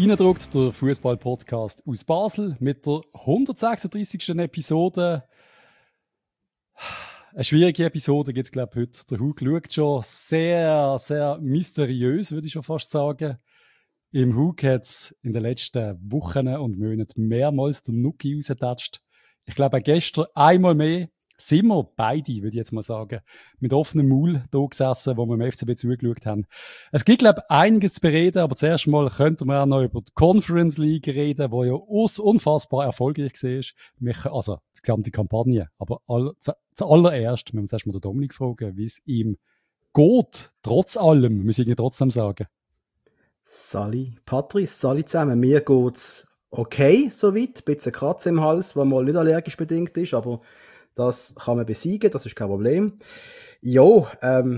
Reindruckt, der Fußball-Podcast aus Basel mit der 136. Episode. Eine schwierige Episode gibt es, glaube ich, heute. Der Hug schaut schon sehr, sehr mysteriös, würde ich schon fast sagen. Im Hug hat es in den letzten Wochen und Monaten mehrmals den Nuki rausgetatscht. Ich glaube, auch gestern einmal mehr sind wir beide, würde ich jetzt mal sagen, mit offenem Maul da gesessen, wo wir im FCB zugeschaut haben. Es gibt, glaube ich, einiges zu bereden, aber zuerst mal könnten wir auch noch über die Conference League reden, die ja unfassbar erfolgreich war. Also, die gesamte Kampagne. Aber zuallererst müssen wir zuerst mal den Dominik fragen, wie es ihm geht, trotz allem, muss ich trotzdem sagen. Sali, Patrice, Sali zusammen. Mir geht's okay, soweit. Ein bisschen Kratz im Hals, was mal nicht allergisch bedingt ist, aber das kann man besiegen, das ist kein Problem. Jo,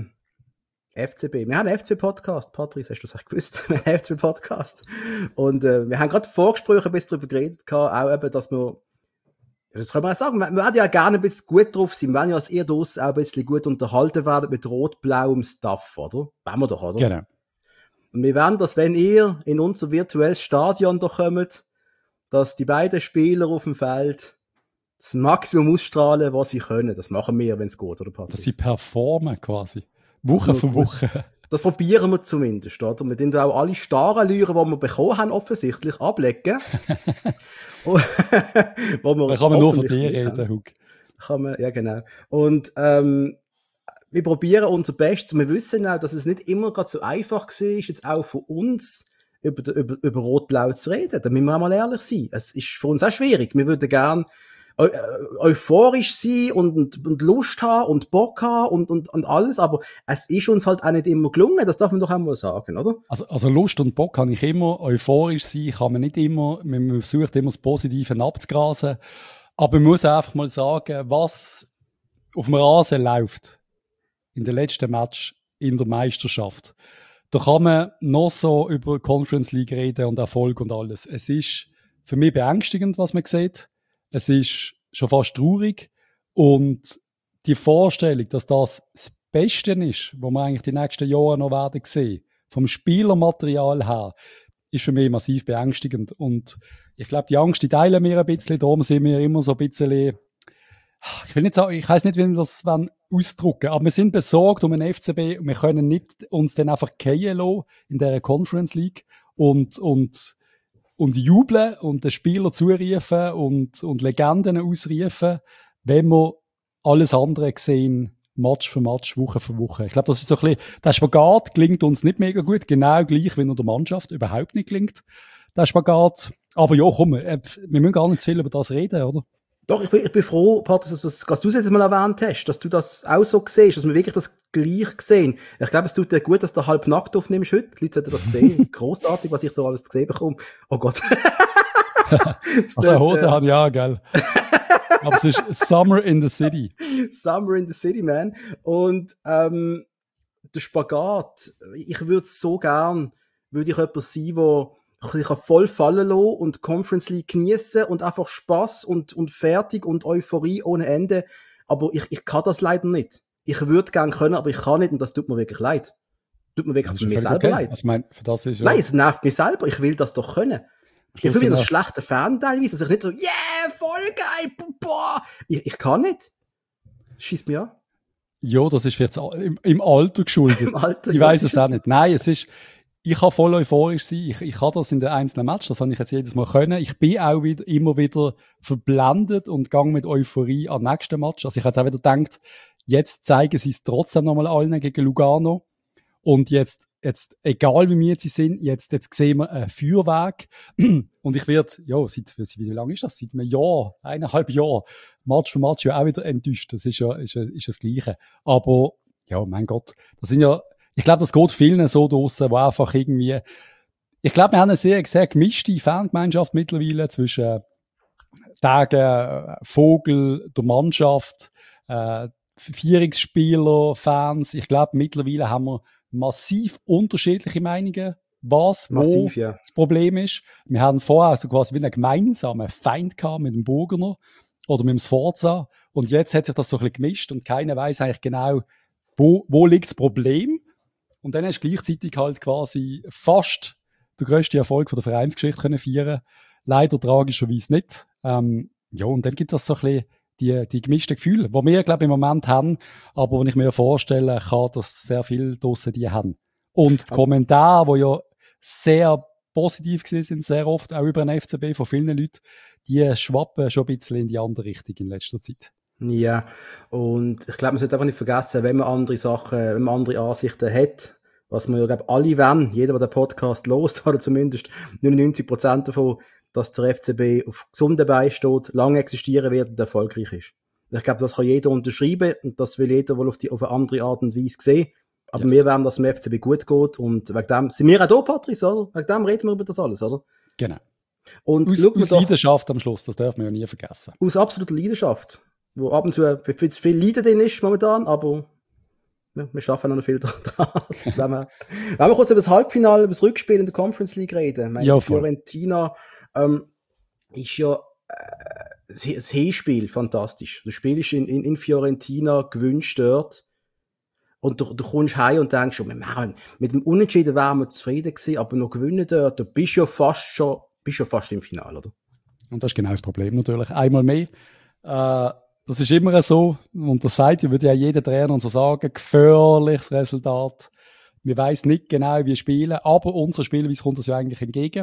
FCB. Wir haben einen FCB-Podcast. Patrice, hast du das eigentlich gewusst? Wir haben einen FCB-Podcast. Und wir haben gerade Vorgespräche ein bisschen darüber geredet, auch eben, dass wir, das können wir auch sagen, wir werden ja gerne ein bisschen gut drauf sein. Wir werden ja als ihr draussen auch ein bisschen gut unterhalten werden mit rot-blauem Stuff, oder? Wollen wir doch, oder? Genau. Und wir werden das, wenn ihr in unser virtuelles Stadion da kommt, dass die beiden Spieler auf dem Feld das Maximum ausstrahlen, was sie können. Das machen wir, wenn es geht, oder Patrice? Dass sie performen quasi. Woche für Woche. Das probieren wir zumindest, oder? Wir den auch alle starren Lüren, die wir bekommen haben, offensichtlich ablegen. Da kann man nur von dir reden, Hug. Ja, genau. Und wir probieren unser Bestes. Wir wissen auch, dass es nicht immer gerade so einfach war, jetzt auch für uns über Rot-Blau zu reden. Da müssen wir auch mal ehrlich sein. Es ist für uns auch schwierig. Wir würden gerne euphorisch sein und Lust haben und Bock haben und alles, aber es ist uns halt auch nicht immer gelungen, das darf man doch auch mal sagen, oder? Also Lust und Bock kann ich immer, euphorisch sein kann man nicht immer, man versucht immer das Positive abzugrasen, aber man muss einfach mal sagen, was auf dem Rasen läuft in den letzten Match in der Meisterschaft. Da kann man noch so über Conference League reden und Erfolg und alles. Es ist für mich beängstigend, was man sieht. Es ist schon fast traurig. Und die Vorstellung, dass das Beste ist, was wir eigentlich die nächsten Jahre noch werden sehen, vom Spielermaterial her, ist für mich massiv beängstigend. Und ich glaube, die Angst, die teilen wir ein bisschen. Darum sind wir immer so ein bisschen, ich will nicht sagen, ich weiss nicht, wie wir das ausdrücken, aber wir sind besorgt um den FCB und wir können nicht uns dann einfach fallen lassen in dieser Conference League und jubeln und den Spieler zurufen und Legenden ausrufen, wenn wir alles andere sehen, Match für Match, Woche für Woche. Ich glaube, das ist so ein bisschen, der Spagat gelingt uns nicht mega gut, genau gleich wie in der Mannschaft überhaupt nicht gelingt, der Spagat. Aber ja, komm, wir müssen gar nicht zu viel über das reden, oder? Doch, ich bin froh, Patrick, dass du es jetzt mal erwähnt hast, dass du das auch so siehst, dass wir wirklich das gleich sehen. Ich glaube, es tut dir gut, dass du halb nackt aufnimmst heute. Die Leute sollten das sehen. Grossartig, was ich da alles gesehen bekomme. Oh Gott. Also eine Hose habe ich auch, gell? Aber es ist Summer in the City. Summer in the City, man. Und der Spagat, ich würde so gern, würde ich jemand sein, der ich kann voll fallen lassen und Conference League geniessen und einfach Spass und fertig und Euphorie ohne Ende. Aber ich kann das leider nicht. Ich würde gerne können, aber ich kann nicht und das tut mir wirklich leid. Tut mir wirklich für mich selber leid. Also, für das ist Nein, es nervt mich selber. Ich will das doch können. Ich fühle mich als schlechter Fan teilweise, dass ich nicht so, yeah, voll geil, boah. Ich kann nicht. Schießt mich an. Ja, das ist jetzt im Alter geschuldet. Im Alter, ich weiss es auch nicht. Nein, ich kann voll euphorisch sein. Ich kann das in den einzelnen Matches, das habe ich jetzt jedes Mal können. Ich bin auch immer wieder verblendet und gehe mit Euphorie an den nächsten Match. Also ich habe jetzt auch wieder gedacht, jetzt zeigen sie es trotzdem nochmal allen gegen Lugano. Und jetzt, egal wie wir sie sind, jetzt sehen wir ein Feuerwerk. Und ich werde, ja, wie lange ist das? Seit einem Jahr, 1,5 Jahr, Match für Match ja auch wieder enttäuscht. Das ist das Gleiche. Aber, ja, mein Gott, das sind ja, ich glaube, das geht vielen so draussen, wo einfach irgendwie, ich glaube, wir haben eine sehr, sehr gemischte Fangemeinschaft mittlerweile zwischen Tagen, Vogel, der Mannschaft, Vierungsspieler, Fans. Ich glaube, mittlerweile haben wir massiv unterschiedliche Meinungen, was massiv, wo ja. Das Problem ist. Wir haben vorher so quasi wie einen gemeinsamen Feind gehabt mit dem Burgener oder mit dem Sforza und jetzt hat sich das so ein bisschen gemischt und keiner weiß eigentlich genau, wo liegt das Problem. Und dann hast du gleichzeitig halt quasi fast den grössten Erfolg von der Vereinsgeschichte können feiern. Leider tragischerweise nicht. Ja, und dann gibt es so ein bisschen die gemischten Gefühle, die wir, glaube ich, im Moment haben, aber wenn ich mir vorstelle, kann das sehr viel draussen die haben. Und die Kommentare, die ja sehr positiv sind, sehr oft, auch über den FCB von vielen Leuten, die schwappen schon ein bisschen in die andere Richtung in letzter Zeit. Ja, und ich glaube, man sollte einfach nicht vergessen, wenn man andere Sachen, wenn man andere Ansichten hat, was wir ja, glaube alle wollen, jeder, der den Podcast lost, oder zumindest 99% davon, dass der FCB auf gesunden Beinen steht, lange existieren wird und erfolgreich ist. Ich glaube, das kann jeder unterschreiben und das will jeder wohl auf eine andere Art und Weise sehen. Aber wir wollen, dass es dem FCB gut geht und wegen dem sind wir auch da, Patrice, oder? Wegen dem reden wir über das alles, oder? Genau. Und aus Leidenschaft am Schluss, das dürfen wir ja nie vergessen. Aus absoluter Leidenschaft, wo ab und zu viel Leiden drin ist momentan, aber wir schaffen noch viel dran. Wenn wir kurz über das Halbfinale, über das Rückspiel in der Conference League reden. Ja, Fiorentina ist ja das Hinspiel fantastisch. Du spielst in Fiorentina, gewünscht dort und du kommst heim und denkst, mit dem Unentschieden wären wir zufrieden gewesen, aber noch gewinnen dort, du bist ja fast im Finale, oder? Und das ist genau das Problem natürlich. Einmal mehr. Das ist immer so, und das würde ja jeder Trainer und so sagen, gefährliches Resultat. Wir weiss nicht genau, wie wir spielen, aber unserer Spielweise kommt das ja eigentlich entgegen.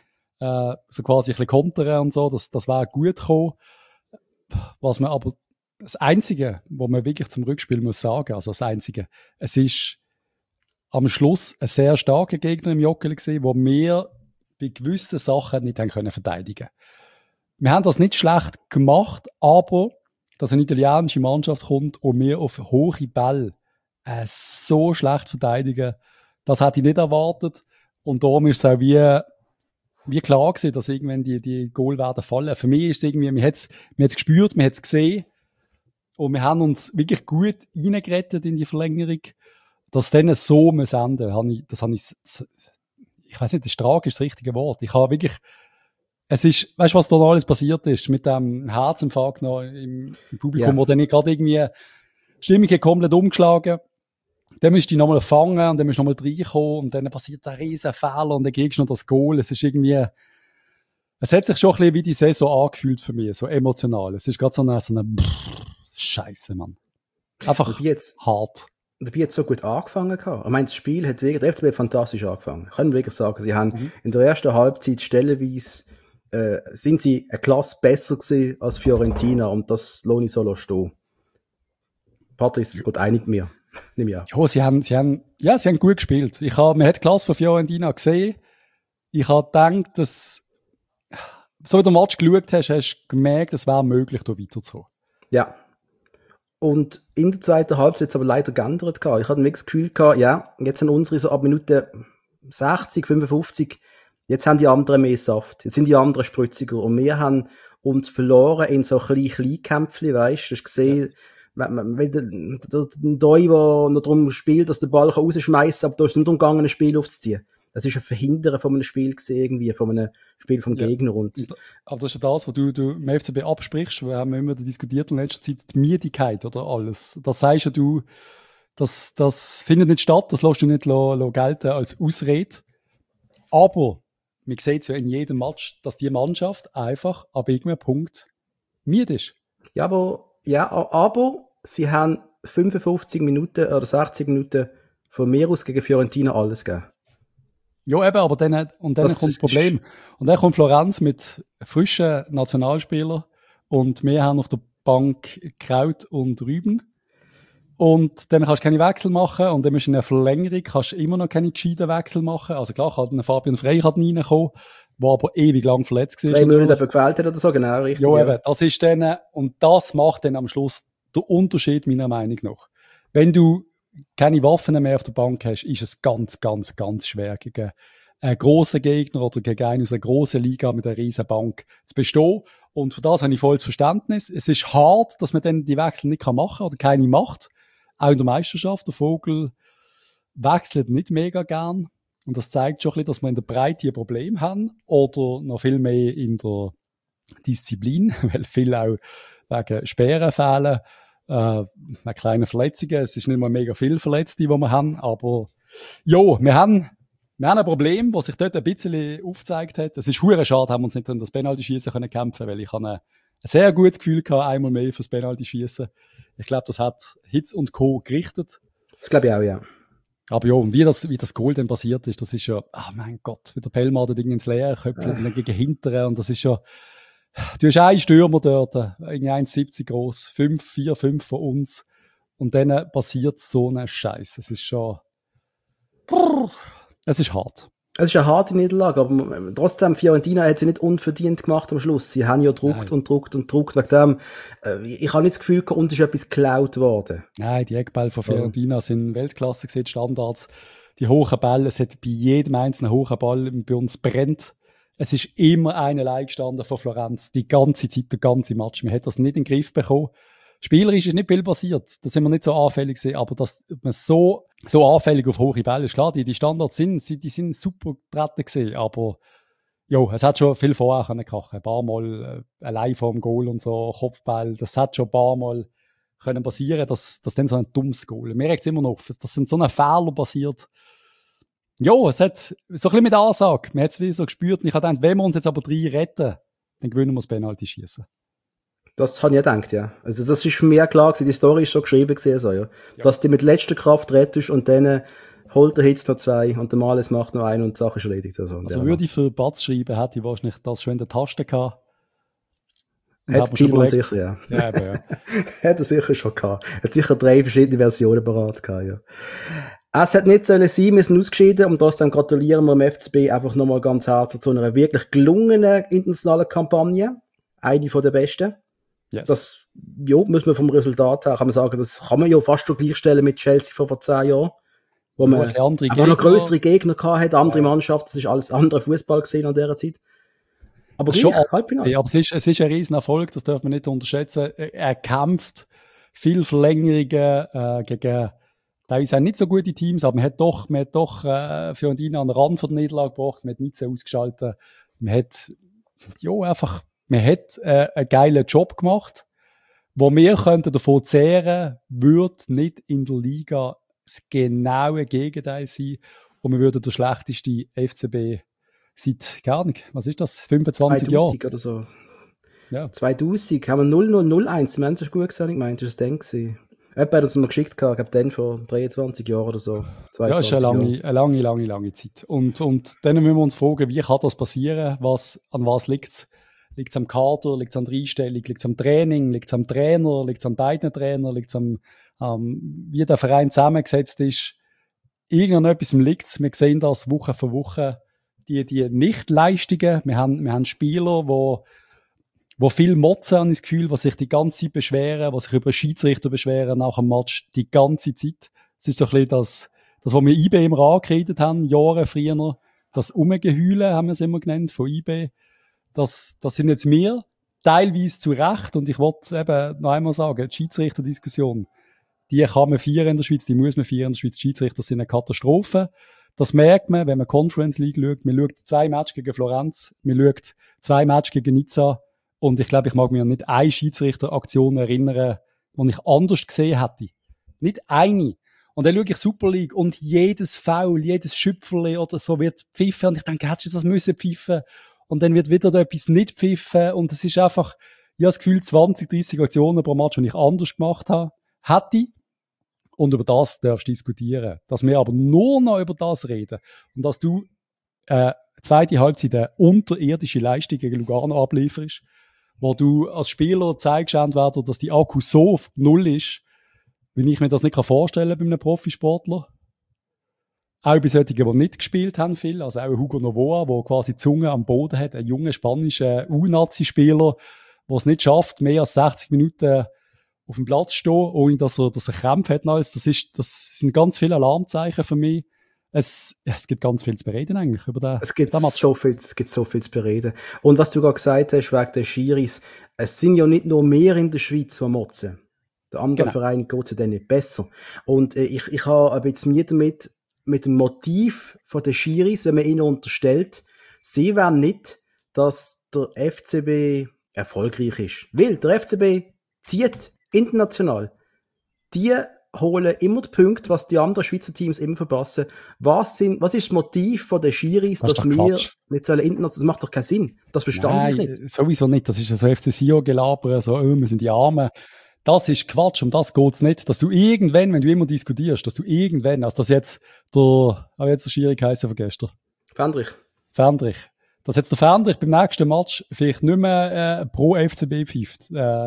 So quasi ein bisschen kontern und so, das wäre gut gekommen. Was man aber, das Einzige, was man wirklich zum Rückspiel muss sagen, also das Einzige, es ist am Schluss ein sehr starker Gegner im Joggeli gewesen, wo wir bei gewissen Sachen nicht haben können verteidigen. Wir haben das nicht schlecht gemacht, aber dass eine italienische Mannschaft kommt und wir auf hohe Bälle so schlecht verteidigen, das hätte ich nicht erwartet. Und darum ist es auch wie klar gewesen, dass irgendwann die Goal werden fallen. Für mich ist es irgendwie, man hat es gespürt, man hat es gesehen und wir haben uns wirklich gut reingerettet in die Verlängerung. Dass dann so muss enden, ich weiß nicht, das tragisch ist das richtige Wort. Ich habe wirklich, es ist, weißt du, was da noch alles passiert ist, mit dem Herzinfarkt noch im Publikum, wo dann gerade irgendwie die Stimmung komplett umgeschlagen. Dann musst du dich nochmal fangen und dann musst du nochmal reinkommen und dann passiert ein riesen Fehler und dann kriegst du noch das Goal. Es ist irgendwie, es hat sich schon ein bisschen wie die Saison angefühlt für mich, so emotional. Es ist gerade so eine Scheiße, Mann. Einfach hart. Dabei hat es so gut angefangen gehabt. Ich meine, das Spiel hat wirklich, der FCB hat fantastisch angefangen. Ich kann wirklich sagen, sie haben in der ersten Halbzeit stellenweise sind sie eine Klasse besser gewesen als Fiorentina und das lohne ich so stehen. Patrice ist gut einig mit mir. Nimm ja. Ja, sie haben gut gespielt. Man hat die Klasse von Fiorentina gesehen. Ich habe gedacht, dass, so wie du den Match geschaut hast du gemerkt, es wäre möglich, da weiterzukommen. Ja. Und in der zweiten Halbzeit hat es aber leider geändert gehabt. Ich hatte das Gefühl gehabt, ja, jetzt sind unsere so ab Minute 60, 55, jetzt haben die anderen mehr Saft. Jetzt sind die anderen spritziger. Und wir haben uns verloren in so Kleinkämpfchen, weißt du? Du hast gesehen, der Doi, der noch darum spielt, dass der Ball rausschmeißen kann, aber da ist nicht darum gegangen, ein Spiel aufzuziehen. Das ist ein Verhindern von einem Spiel gewesen, irgendwie, von einem Spiel vom Gegner. Aber das ist ja das, was du im FCB absprichst. Wir haben immer diskutiert in letzter Zeit die Müdigkeit oder alles. Das sagst ja du, das findet nicht statt, das lässt du nicht gelten als Ausrede. Aber man sieht es ja in jedem Match, dass die Mannschaft einfach ab irgendeinem Punkt müde ist. Ja, aber sie haben 55 Minuten oder 60 Minuten von mir aus gegen Fiorentina alles gegeben. Ja, eben, aber dann kommt das Problem. Und dann kommt Florenz mit frischen Nationalspielern und wir haben auf der Bank Kraut und Rüben. Und dann kannst du keine Wechsel machen und dann musst du in einer Verlängerung kannst du immer noch keine gescheiten Wechsel machen. Also klar, kann Fabian Frey reinkommen, der aber ewig lang verletzt war. 2 Monate gewählt hat oder so, genau, richtig. Ja, eben, das ist dann, und das macht dann am Schluss den Unterschied meiner Meinung nach. Wenn du keine Waffen mehr auf der Bank hast, ist es ganz, ganz, ganz schwer, gegen einen grossen Gegner oder gegen einen aus einer grossen Liga mit einer riesen Bank zu bestehen. Und für das habe ich volles Verständnis. Es ist hart, dass man dann die Wechsel nicht machen kann oder keine macht. Auch in der Meisterschaft. Der Vogel wechselt nicht mega gern. Und das zeigt schon ein bisschen, dass wir in der Breite ein Problem haben. Oder noch viel mehr in der Disziplin, weil viele auch wegen Sperren fehlen. Wegen kleinen Verletzungen. Es ist nicht mal mega viel Verletzte, die wir haben. Aber ja, wir haben Wir haben ein Problem, das sich dort ein bisschen aufgezeigt hat. Es ist verdammt schade, haben wir uns nicht an das Penalty-Schießen kämpfen können, weil ich habe ein sehr gutes Gefühl gehabt, einmal mehr fürs Penalty-Schießen. Ich glaube, das hat Hitz und Co. gerichtet. Das glaube ich auch, ja. Aber ja, und wie das Goal dann passiert ist, das ist ja, mein Gott, wie der Pelmar da ins Leere köpfelt und dann gegen Hinteren und das ist ja, du hast einen Stürmer dort, irgendwie 1,70 groß, 4, 5 von uns und dann passiert so ein Scheiß. Es ist schon, es ist hart. Es ist eine harte Niederlage, aber trotzdem, Fiorentina hat sie nicht unverdient gemacht am Schluss. Sie haben ja druckt und druckt und druckt. Wegen dem, ich habe nicht das Gefühl, uns ist etwas geklaut worden. Nein, die Eckbälle von Fiorentina sind Weltklasse gewesen, Standards. Die hohen Bälle, es hat bei jedem einzelnen hohen Ball bei uns brennt. Es ist immer einer allein gestanden von Florenz, die ganze Zeit, der ganze Match. Man hat das nicht in den Griff bekommen. Spielerisch ist nicht viel passiert. Da sind wir nicht so anfällig gewesen, aber dass man so anfällig auf hohe Bälle ist, klar, die Standards die sind super getreten gewesen, aber jo, es hat schon viel vorher können krachen. Ein paar Mal allein vor dem Goal und so, Kopfball, das hat schon ein paar Mal können passieren, dass dann so ein dummes Goal. Mir regt es immer noch auf, dass so ein Fehler passiert. Jo, es hat so ein bisschen mit Ansage, man hat es wie so gespürt und ich habe gedacht, wenn wir uns jetzt aber 3 retten, dann gewinnen wir das Penalty-Schießen. Das habe ich gedacht, ja. Also das ist mir klar gewesen, die Story ist so geschrieben gewesen, so, ja. Dass du mit letzter Kraft rettest und dann holt der Hitz noch 2 und der Males macht noch 1 und die Sache ist erledigt. Also würde ich für Batz schreiben, hätte ich wahrscheinlich das schon in der Taste gehabt. Hat Tillmann sicher, ja. Ja, aber ja. Hat er sicher schon gehabt. Hat sicher 3 verschiedene Versionen parat gehabt, ja. Es hat nicht sollen sein, wir sind ausgeschieden und trotzdem gratulieren wir dem FCB einfach nochmal ganz herzlich zu einer wirklich gelungenen internationalen Kampagne. Eine von der besten. Yes. Das, ja, muss man vom Resultat her, kann man sagen, das kann man ja fast schon gleichstellen mit Chelsea vor 10 Jahren. Wo man aber noch größere Gegner gehabt hat, andere Mannschaft, das ist alles andere Fußball gesehen an dieser Zeit. Aber schon Halbfinale. Ja, aber es ist ein riesen Erfolg, das darf man nicht unterschätzen. Er kämpft viel Verlängerungen gegen teilweise nicht so gute Teams, aber man hat doch Fiorentina an den Rand von der Niederlage gebracht, man hat nichts ausgeschaltet, man hat einen geilen Job gemacht, wo wir könnten davon zehren, würde nicht in der Liga das genaue Gegenteil sein und wir würden der schlechteste FCB seit, gar nicht, was ist das, 25 Jahre? 2000 oder so. Ja. 2000 haben wir 0-0-0-1, wir haben es gut gesagt, ich meinte, das war dann gewesen. Jemand hat uns mal geschickt, ich glaube, dann vor 23 Jahren oder so. 22 ja, ist eine lange Zeit. Und dann müssen wir uns fragen, wie kann das passieren? An was liegt es? Liegt es am Kader? Liegt es an der Einstellung? Liegt es am Training? Liegt es am Trainer? Liegt es an beiden Trainern? Liegt es am wie der Verein zusammengesetzt ist? Irgendetwas liegt es. Wir sehen das Woche für Woche. Die Nichtleistungen. Wir haben Spieler, wo viel motzen, habe ich das Gefühl, was sich die ganze Zeit beschweren, was sich über Schiedsrichter beschweren nach dem Match die ganze Zeit. Es ist so ein bisschen das was wir IB immer angeredet haben, Jahre früher, das Umgeheulen haben wir es immer genannt, von IB. Das sind jetzt wir, teilweise zu Recht, und ich wollte eben noch einmal sagen, die Schiedsrichterdiskussion, die kann man feiern in der Schweiz, die muss man feiern in der Schweiz. Die Schiedsrichter sind eine Katastrophe. Das merkt man, wenn man Conference League schaut. Man schaut 2 Matches gegen Florenz, man schaut 2 Matches gegen Nizza. Und ich glaube, ich mag mich an nicht eine Schiedsrichteraktion erinnern, die ich anders gesehen hätte. Nicht eine. Und dann schaue ich Super League und jedes Foul, jedes Schüpferli oder so wird pfiffen. Und ich denke, hättest du das müssen pfiffen? Und dann wird wieder etwas nicht pfiffen. Und es ist einfach, ich habe das Gefühl, 20, 30 Aktionen pro Match, die ich anders gemacht habe, hätte. Und über das darfst du diskutieren. Dass wir aber nur noch über das reden. Und dass du zweite Halbzeit eine unterirdische Leistung gegen Lugano ablieferst, wo du als Spieler zeigst, entweder, dass die Akku so auf Null ist, wie ich mir das nicht vorstellen kann bei einem Profisportler. Auch bei solchen, die nicht gespielt haben viel, also auch Hugo Novoa, der quasi die Zunge am Boden hat, ein junger spanischer U-Nazi-Spieler, der es nicht schafft, mehr als 60 Minuten auf dem Platz zu stehen, ohne dass er Krämpfe hat. Das sind ganz viele Alarmzeichen für mich. Es gibt ganz viel zu bereden eigentlich über den Es gibt so viel zu bereden. Und was du gerade gesagt hast, wegen der Schiris, es sind ja nicht nur mehr in der Schweiz, die motzen. Der andere Verein geht es dann nicht besser. Und ich habe ein bisschen Mühe damit, mit dem Motiv von den Schiris, wenn man ihnen unterstellt, sie wollen nicht, dass der FCB erfolgreich ist. Weil der FCB zieht international. Die holen immer die Punkte, was die anderen Schweizer Teams immer verpassen. Was ist das Motiv von den Schiris, dass wir Quatsch. nicht sollen international, das macht doch keinen Sinn. Das verstand ich nicht. Sowieso nicht. Das ist ja so FC Sion-Gelaber, so, wir sind die Armen. Das ist Quatsch, um das geht's nicht. Dass du irgendwann, wenn du immer diskutierst, dass du irgendwann, also das jetzt der Schiri geheißen von gestern? Fendrich. Dass jetzt der Fendrich beim nächsten Match vielleicht nicht mehr pro FCB pfeift.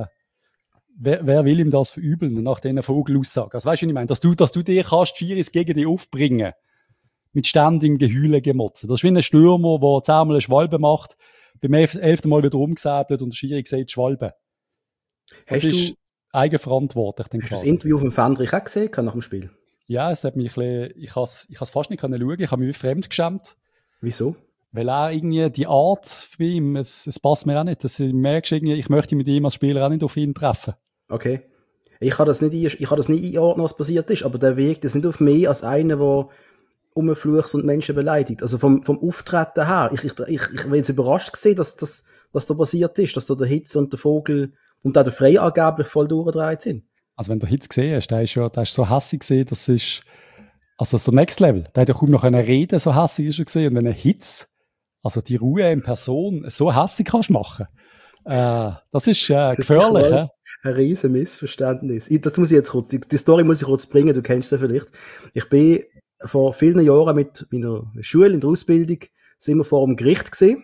Wer will ihm das verübeln nach diesen Vogelaussagen? Also weißt du, was ich meine? Dass du dir kannst, Schiris gegen dich aufbringen. Mit ständigem Geheulen, Gemotzen. Das ist wie ein Stürmer, der 10-mal eine Schwalbe macht, beim 11. Mal wieder umgesäbelt und der Schiri sagt Schwalbe. Das ist eigenverantwortlich. Hast du das Interview von Fendrich auch gesehen nach dem Spiel? Ja, es hat mich ich habe es fast nicht schauen. Ich habe mich wie fremd geschämt. Wieso? Weil er irgendwie die Art bei ihm, es passt mir auch nicht. Du merkst irgendwie, ich möchte mit ihm als Spieler auch nicht auf ihn treffen. Okay. Ich kann das nicht einordnen, was passiert ist, aber der wirkt jetzt nicht auf mich als einer, der rumflucht und Menschen beleidigt. Also vom Auftreten her. Ich bin jetzt überrascht gesehen, dass was da passiert ist, dass da der Hitz und der Vogel und auch der Frey angeblich voll durchgedreht sind. Also wenn du Hitz gesehen hast, der ist so hässig gesehen, das ist der Next Level. Der hat ja kaum noch reden, so hässig ist er gesehen. Und wenn ein Hitz, also die Ruhe in Person, so hässig kannst machen, das ist gefährlich. Das ist ein riesen Missverständnis. Das muss ich jetzt kurz, die Story muss ich kurz bringen, du kennst sie vielleicht. Ich bin vor vielen Jahren mit meiner Schule in der Ausbildung, sind wir vor dem Gericht gesehen.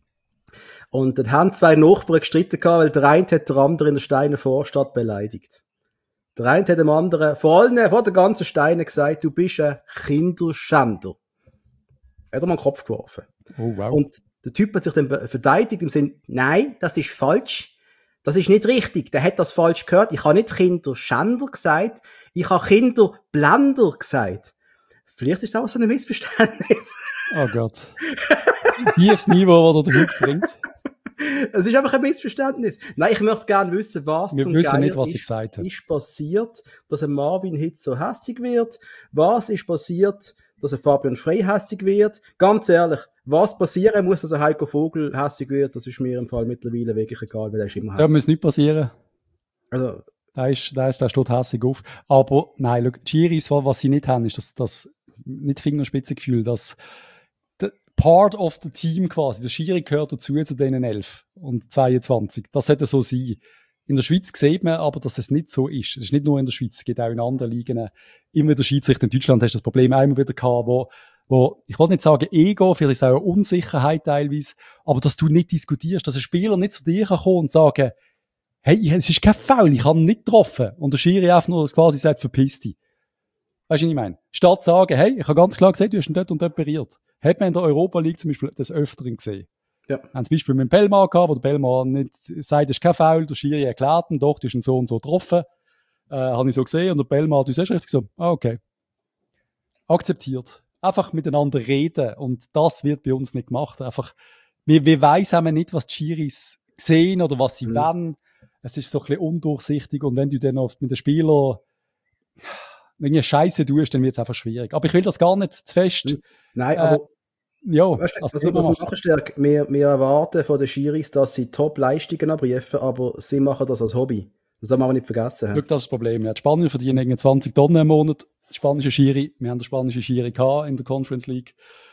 Und dann haben zwei Nachbarn gestritten gehabt, weil der eine hat der andere in der Steiner Vorstadt beleidigt. Der eine hat dem anderen vor der ganzen Steine gesagt, du bist ein Kinderschänder. Hat er mal den Kopf geworfen. Oh, wow. Und der Typ hat sich dann verteidigt im Sinne, nein, das ist falsch. Das ist nicht richtig. Der hat das falsch gehört. Ich habe nicht Kinderschänder gesagt. Ich habe Kinderblender gesagt. Vielleicht ist es auch so ein Missverständnis. Oh Gott. Tiefes Niveau, das er da bringt. Es ist einfach ein Missverständnis. Nein, ich möchte gerne wissen, was Wir wissen nicht, was ich gesagt habe. Ist passiert, dass ein Marvin Hitz so hässig wird? Was ist passiert, dass ein Fabian Frey hässig wird? Ganz ehrlich, was passieren muss, dass ein Heiko Vogel hässig wird? Das ist mir im Fall mittlerweile wirklich egal, weil er ist immer hässig. Das muss nicht passieren. Also, der steht hässig auf. Aber nein, schau, die Schiris, was sie nicht haben, ist das nicht Fingerspitzengefühl, das Part of the Team quasi. Der Schiri gehört dazu zu denen 11 und 22. Das sollte so sein. In der Schweiz sieht man aber, dass es nicht so ist. Es ist nicht nur in der Schweiz, es gibt auch in anderen Ligen. Immer der Schiedsrichter in Deutschland hast du das Problem einmal wieder gehabt, wo ich will nicht sagen Ego, vielleicht ist es auch eine Unsicherheit teilweise, aber dass du nicht diskutierst, dass ein Spieler nicht zu dir kann kommen und sagen, hey, es ist kein Foul, ich habe ihn nicht getroffen. Und der Schiri einfach nur quasi sagt, verpiss dich. Weißt du, was ich meine? Statt zu sagen, hey, ich habe ganz klar gesehen, du hast ihn dort und dort operiert. Hat man in der Europa League zum Beispiel des Öfteren gesehen. Ja. Wir haben zum Beispiel mit dem Belmar gehabt, wo der Belmar nicht sagt, es ist kein Foul, der Schiri erklärt ihn, doch, du hast ihn so und so getroffen. Habe ich so gesehen und der Belmar, du siehst richtig so, okay. Akzeptiert. Einfach miteinander reden und das wird bei uns nicht gemacht. Einfach, wir weiss haben nicht, was die Schiris sehen oder was sie wollen. Es ist so ein bisschen undurchsichtig und wenn du dann oft mit den Spielern wenn du Scheiße tust, dann wird es einfach schwierig. Aber ich will das gar nicht zu fest. Nein, aber ja, weißt du, was wir machen, Stärk, wir erwarten von den Schiris, dass sie Top-Leistungen abrufen, aber sie machen das als Hobby. Das darf man aber nicht vergessen. Schau, das ist das Problem. Ja, die Spanier verdienen irgendwie 20 Tonnen im Monat. Die spanische Schiri, wir haben den spanischen Schiri gehabt in der Conference League.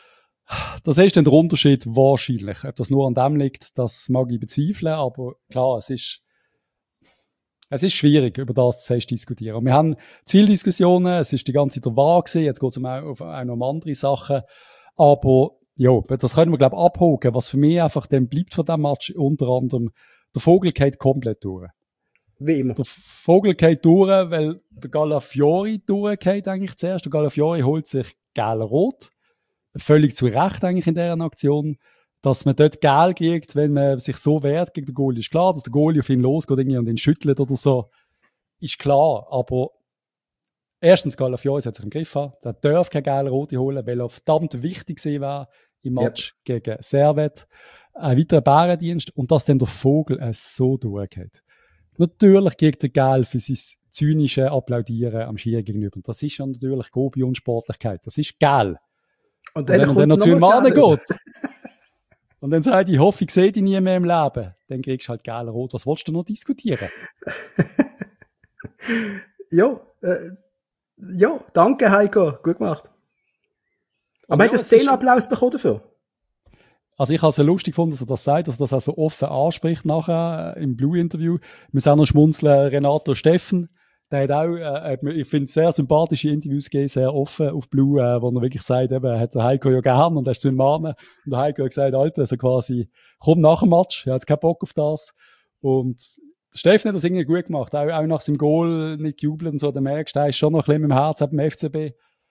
Das ist dann der Unterschied wahrscheinlich. Ob das nur an dem liegt, das mag ich bezweifeln, aber klar, es ist schwierig, über das zu fest diskutieren. Und wir haben zu viele Diskussionen, es ist die ganze Zeit der Wahr gewesen, jetzt geht es auch noch um andere Sachen. Aber ja, das können wir, glaube ich, abhaken. Was für mich einfach dann bleibt von diesem Match, unter anderem, der Vogel geht komplett durch. Wie immer. Der Vogel geht durch, weil der Galafiori durchgeht eigentlich zuerst. Der Galafiori holt sich gelb-rot. Völlig zu Recht eigentlich in dieser Aktion. Dass man dort Gel kriegt, wenn man sich so wehrt gegen den Goalie, ist klar. Dass der Goalie auf ihn losgeht irgendwie und ihn schüttelt oder so, ist klar. Aber erstens, Galafiori hat sich im Griff an. Der darf keine gelb-rote holen, weil er verdammt wichtig gewesen wäre im Match gegen Servette. Ein weiterer Bärendienst. Und dass dann der Vogel so durchgeht. Natürlich kriegt der Gel für sein zynische Applaudieren am Schiri gegenüber. Und das ist ja natürlich Gobi und Sportlichkeit. Das ist Gel. Und wenn er dann noch zu ihm geht und dann sagt, ich hoffe, ich sehe dich nie mehr im Leben, dann kriegst du halt gelb-rot. Was willst du noch diskutieren? Ja, Ja, danke Heiko, gut gemacht. Aber hat er Szenenapplaus bekommen dafür? Also ich habe es ja lustig gefunden, dass er das sagt, dass er das auch so offen anspricht nachher im Blue-Interview. Ich muss auch noch schmunzeln, Renato Steffen, der hat auch, ich finde, sehr sympathische Interviews gegeben, sehr offen auf Blue, wo er wirklich sagt, eben, er hat den Heiko ja gern und er ist zu ihm mahnen. Und der Heiko hat gesagt, Alter, also quasi, komm nach dem Match, er hat keinen Bock auf das. Und der Steffen hat das irgendwie gut gemacht, auch nach seinem Goal nicht jubeln und so, der merkst, er ist schon noch ein bisschen mit dem Herz beim FCB.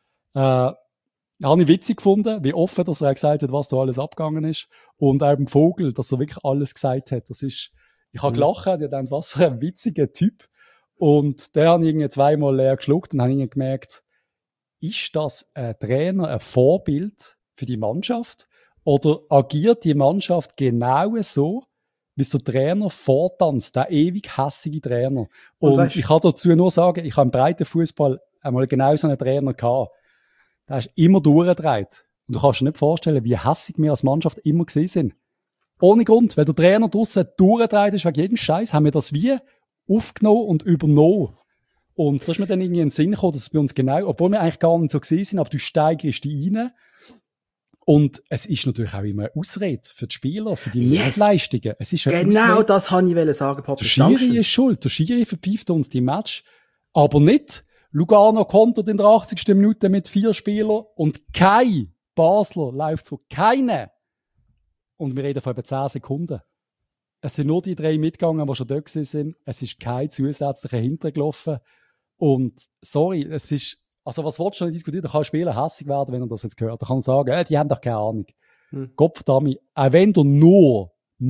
Habe ich witzig gefunden, wie offen dass er gesagt hat, was da alles abgegangen ist. Und auch beim Vogel, dass er wirklich alles gesagt hat. Das ist, ich habe gelacht, ich dachte, was für ein witziger Typ. Und der habe ich irgendwie zweimal leer geschluckt und habe irgendwie gemerkt, ist das ein Trainer, ein Vorbild für die Mannschaft? Oder agiert die Mannschaft genau so, wie es der Trainer vortanzt, der ewig hässige Trainer? Und ich kann dazu nur sagen, ich habe im Breitenfußball einmal genau so einen Trainer gehabt. Der ist immer durchgedreht. Und du kannst dir nicht vorstellen, wie hässig wir als Mannschaft immer gewesen sind. Ohne Grund. Wenn der Trainer draussen durchgedreht ist wegen jedem Scheiß, haben wir das wie aufgenommen und übernommen. Und da ist mir dann irgendwie in den Sinn gekommen, dass es bei uns genau, obwohl wir eigentlich gar nicht so gewesen sind, aber du steigerst die rein. Und es ist natürlich auch immer eine Ausrede für die Spieler, für die Nichtleistungen. Es ist eine genau Ausrede. Das wollte ich sagen, Patrick. Der Schiri ist schuld. Der Schiri verpfeift uns die Match. Aber nicht, Lugano kontert in der 80. Minute mit 4 Spielern und kein Basler läuft so. Keine. Und wir reden von etwa 10 Sekunden. Es sind nur die 3 mitgegangen, die schon dort sind. Es ist kein zusätzlicher hintergelaufen. Und sorry, es ist, also was willst du nicht diskutieren? Da kann ein Spieler hässig werden, wenn er das jetzt hört. Da kann er sagen, die haben doch keine Ahnung. Gottverdammt, auch wenn du nur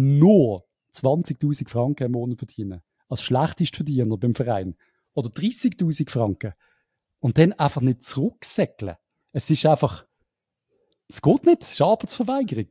20.000 Franken im Monat verdienen, als Schlechtestverdiener beim Verein, oder 30.000 Franken, und dann einfach nicht zurücksäckeln. Es ist einfach, es geht nicht, es ist Arbeitsverweigerung.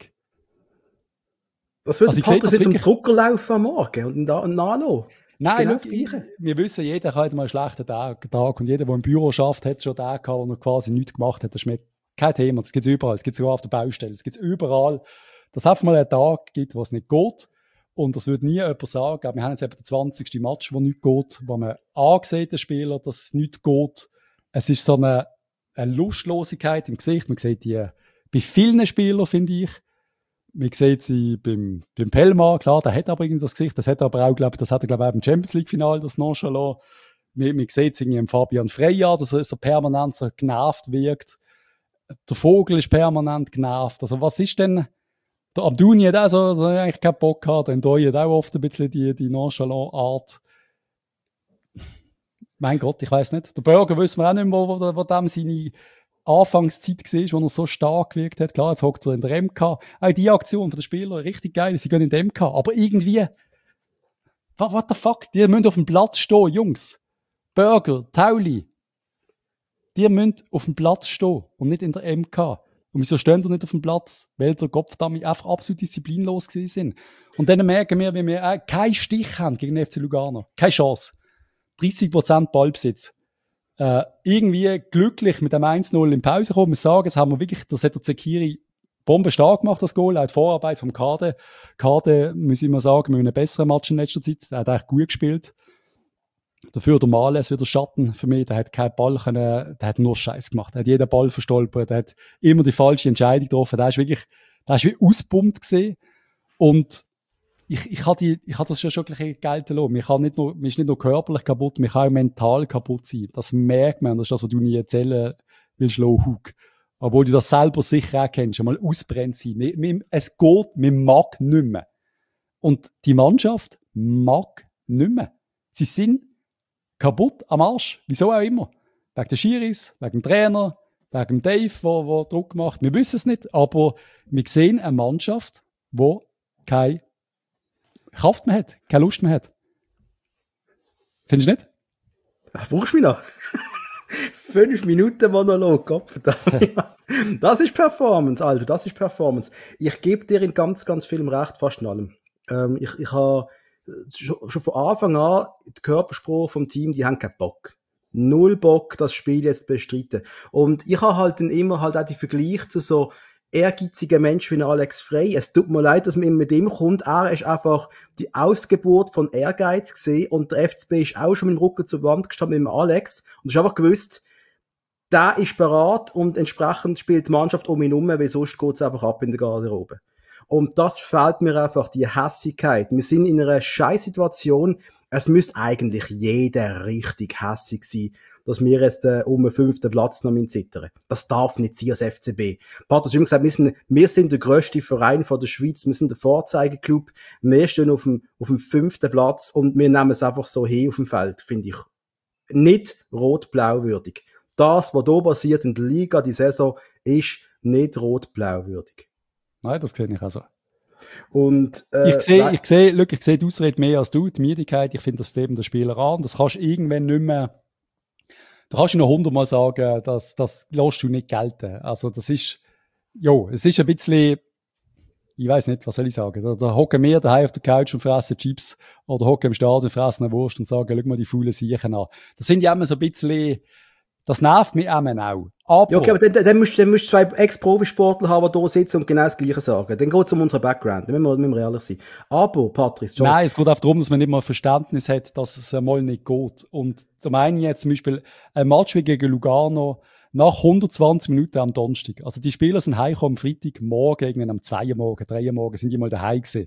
Das würde Patrick jetzt zum Drucker laufen am Morgen und nachlassen. Nein, genau wir wissen, jeder hat mal einen schlechten Tag und jeder, der im Büro schafft, hat schon Tag gehabt, wo er quasi nichts gemacht hat. Das ist mir kein Thema, das gibt es überall, das gibt es sogar auf der Baustelle, das gibt es überall, dass es einfach mal einen Tag gibt, wo es nicht geht. Und das würde nie jemand sagen, aber wir haben jetzt eben den 20. Match, wo nichts geht, wo man ansieht, den Spieler, dass es nicht geht. Es ist so eine Lustlosigkeit im Gesicht. Man sieht die bei vielen Spielern, finde ich. Man sieht sie beim Pellmann, klar, der hat aber irgendwie das Gesicht. Das hat aber auch, glaube ich, auch im Champions League-Final, das Nonchalant. Man sieht es irgendwie im Fabian Frey, dass er so permanent so genervt wirkt. Der Vogel ist permanent genervt. Also was ist denn... Der Abduni hat auch so eigentlich keinen Bock gehabt. Der Ndoye hat auch oft ein bisschen die nonchalant Art. Mein Gott, ich weiss nicht. Der Burger wissen wir auch nicht mehr, wo dem seine Anfangszeit war, wo er so stark gewirkt hat. Klar, jetzt hockt er in der MK. Auch die Aktion von den Spielern, richtig geil. Sie gehen in der MK. Aber irgendwie, what the fuck? Die müssen auf dem Platz stehen, Jungs. Burger, Tauli. Die müssen auf dem Platz stehen und nicht in der MK. Und wieso stehen die nicht auf dem Platz? Weil der Gottverdammt einfach absolut disziplinlos gewesen sind. Und dann merken wir, wie wir keinen Stich haben gegen den FC Lugano. Keine Chance. 30% Ballbesitz. Irgendwie glücklich mit dem 1-0 in Pause kommen. Wir sagen, das haben wir wirklich, das hat der Zekiri bombenstark gemacht, das Goal. Er hat Vorarbeit vom Kade. Kade, muss ich mal sagen, mit einem besseren Match in letzter Zeit. Er hat eigentlich gut gespielt. Dafür der Males wieder Schatten für mich. Der hat keinen Ball können, der hat nur Scheiß gemacht. Der hat jeden Ball verstolpert. Der hat immer die falsche Entscheidung getroffen. Der ist wie ausbummt gesehen. Und ich habe das schon ein bisschen gelten lassen. Mir ist nicht nur körperlich kaputt, mir kann auch mental kaputt sein. Das merkt man. Das ist das, was du nie erzählen willst, Hug. Obwohl du das selber sicher auch kennst. Einmal ausbrennt sein. Es geht, man mag nicht mehr. Und die Mannschaft mag nicht mehr. Sie sind kaputt am Arsch. Wieso auch immer. Wegen der Schiris, wegen dem Trainer, wegen dem Dave, der Druck macht. Wir wissen es nicht, aber wir sehen eine Mannschaft, die keine Kraft mehr hat, keine Lust mehr hat. Findest du nicht? Ach, brauchst du mich noch? 5 Minuten Monolog, Gottverdammt. Das ist Performance, Alter, das ist Performance. Ich gebe dir in ganz, ganz vielem recht, fast in allem. Ich habe schon von Anfang an die Körpersprache vom Team, die haben keinen Bock. Null Bock, das Spiel jetzt zu bestreiten. Und ich habe halt dann immer halt auch die Vergleich zu so ehrgeizigen Menschen wie Alex Frey. Es tut mir leid, dass man immer mit ihm kommt. Er ist einfach die Ausgeburt von Ehrgeiz gesehen und der FCB ist auch schon mit dem Rücken zur Wand gestanden mit dem Alex und du hast einfach gewusst, der ist bereit und entsprechend spielt die Mannschaft um ihn herum, weil sonst geht's einfach ab in der Garderobe. Und das fehlt mir einfach, die Hässigkeit. Wir sind in einer Scheißsituation. Es müsste eigentlich jeder richtig hässig sein, dass wir jetzt um den 5. Platz noch zittern. Das darf nicht sein als FCB. Pat hat immer gesagt, wir sind der grösste Verein von der Schweiz, wir sind der Vorzeigeklub, wir stehen auf dem 5. Platz und wir nehmen es einfach so hin auf dem Feld, finde ich nicht rot-blau würdig. Das, was hier passiert in der Liga, die Saison, ist nicht rot-blau würdig. Nein, das sehe ich auch so. Und, ich sehe die Ausrede mehr als du, die Müdigkeit. Ich finde, das eben der Spieler an. Das kannst du irgendwann nicht mehr. Du kannst noch 100-mal sagen, das lässt du nicht gelten. Also, das ist, es ist ein bisschen, ich weiß nicht, was soll ich sagen. Da hocken wir daheim auf der Couch und fressen Chips oder hocken im Stadion und fressen eine Wurst und sagen, schau mal die faulen Siechen an. Das finde ich immer so ein bisschen, das nervt mich auch. Aber, ja, okay, aber dann musst du zwei Ex-Profisportler haben, die hier sitzen und genau das Gleiche sagen. Dann geht es um unseren Background. Dann müssen wir ehrlich sein. Aber, Patrice, John. Nein, es geht auch darum, dass man nicht mal Verständnis hat, dass es einmal nicht geht. Und da meine ich jetzt zum Beispiel ein Match wie gegen Lugano nach 120 Minuten am Donnerstag. Also die Spieler sind heimgekommen am Freitagmorgen, irgendwann am 2 Uhr morgen, 3 Uhr morgen, sind die mal daheim gewesen.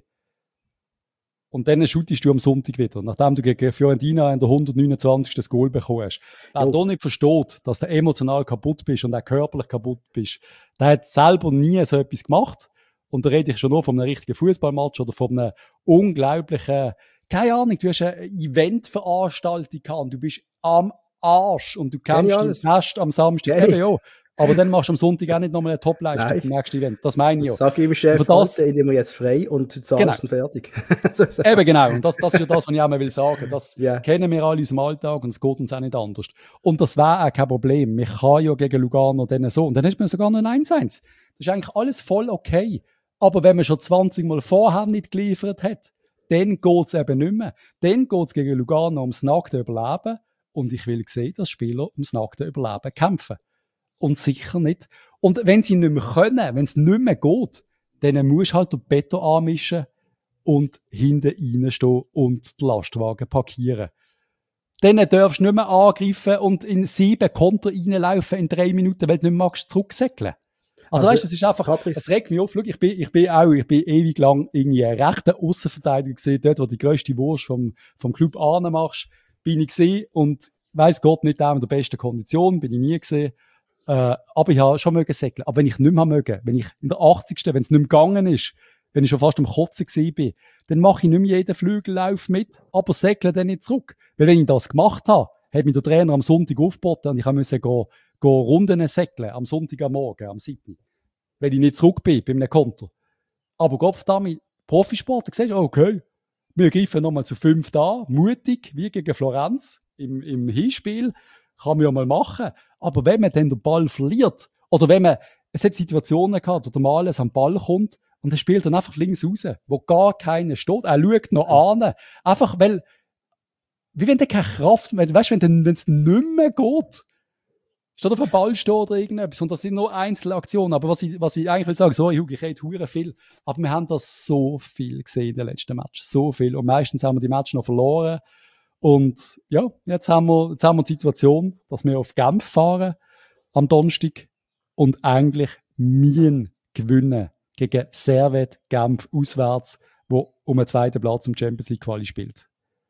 Und dann shootest du am Sonntag wieder, nachdem du gegen Fiorentina in der 129. das Goal bekommen hast. Wer da nicht versteht, dass du emotional kaputt bist und auch körperlich kaputt bist, der hat selber nie so etwas gemacht. Und da rede ich schon nur von einem richtigen Fußballmatch oder von einem unglaublichen, keine Ahnung, du hast eine Eventveranstaltung gehabt und du bist am Arsch und du kämpfst ins Nest am Samstag. Eben, ja. Aber dann machst du am Sonntag auch nicht nochmal eine Top-Leistung im nächsten Event. Das meine ich ja. Sag ihm Chef, den nehmen wir jetzt frei und zahlst ihn fertig. Eben genau. Und das ist ja das, was ich auch mal sagen will. Das kennen wir alle aus dem Alltag und es geht uns auch nicht anders. Und das wäre auch kein Problem. Ich kann ja gegen Lugano dann so. Und dann hast du sogar noch ein 1-1. Das ist eigentlich alles voll okay. Aber wenn man schon 20 Mal vorher nicht geliefert hat, dann geht es eben nicht mehr. Dann geht es gegen Lugano ums nackte Überleben. Und ich will sehen, dass Spieler ums nackte Überleben kämpfen. Und sicher nicht. Und wenn sie nicht mehr können, wenn es nicht mehr geht, dann musst du halt den Beton anmischen und hinten reinstehen und den Lastwagen parkieren. Dann darfst du nicht mehr angreifen und in 7 Konter reinlaufen in 3 Minuten, weil du nicht magst zurücksäckeln. Also weißt du, es ist einfach, Patrice, es regt mich auf. Schau, ich bin ewig lang irgendwie ein rechter Aussenverteidiger gesehen, dort, wo du die grösste Wurst vom Club machst, bin ich gesehen und weiss Gott nicht auch in der besten Kondition, bin ich nie gesehen. Aber ich habe schon mögen säckeln. Aber wenn ich nicht mehr mögen, wenn ich in der 80. wenn es nicht mehr gegangen ist, wenn ich schon fast am Kotzen gewesen bin, dann mache ich nicht mehr jeden Flügellauf mit, aber säckle dann nicht zurück. Weil wenn ich das gemacht habe, hat mich der Trainer am Sonntag aufgeboten und ich musste gehen Runden säckeln, am Sonntag am Morgen, am 7. Weil ich nicht zurück bin, bei einem Konter. Aber Gott verdammt, Profisport, siehst du, okay, wir greifen nochmal zu 5 da, mutig, wie gegen Florenz, im Hinspiel, kann man ja mal machen. Aber wenn man dann den Ball verliert, oder wenn man, es hat Situationen gehabt, wo der Males am Ball kommt und er spielt dann einfach links raus, wo gar keiner steht. Er schaut noch an. Einfach, weil, wie wenn der keine Kraft mehr, weißt du, wenn es nicht mehr geht, statt auf dem Ball steht oder irgendetwas. Und das sind nur Einzelaktionen. Aber was ich eigentlich will sagen, sorry, Hugo, ich rede hure viel. Aber wir haben das so viel gesehen in den letzten Match. So viel. Und meistens haben wir die Match noch verloren. Und ja, jetzt haben wir die Situation, dass wir auf Genf fahren am Donnerstag und eigentlich müssen gewinnen gegen Servette Genf auswärts, wo um den 2. Platz im Champions League Quali spielt.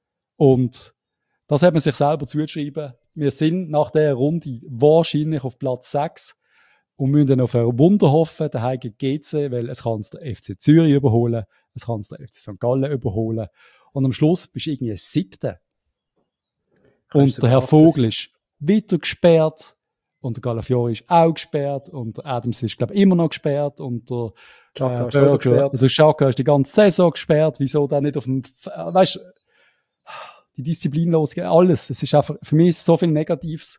Und das hat man sich selber zugeschrieben. Wir sind nach dieser Runde wahrscheinlich auf Platz 6 und müssen dann auf ein Wunder hoffen, daheim gegen GC, weil es kann uns der FC Zürich überholen, es kann uns der FC St. Gallen überholen. Und am Schluss bist du irgendwie 7. Und der Herr Vogel ist wieder gesperrt und der Galafiori ist auch gesperrt und der Adams ist, glaube ich, immer noch gesperrt und der Xhaka ist auch gesperrt. Der Xhaka ist die ganze Saison gesperrt. Wieso dann nicht auf dem, weißt du, die Disziplin losgehen, alles. Es ist einfach, für mich ist so viel Negatives.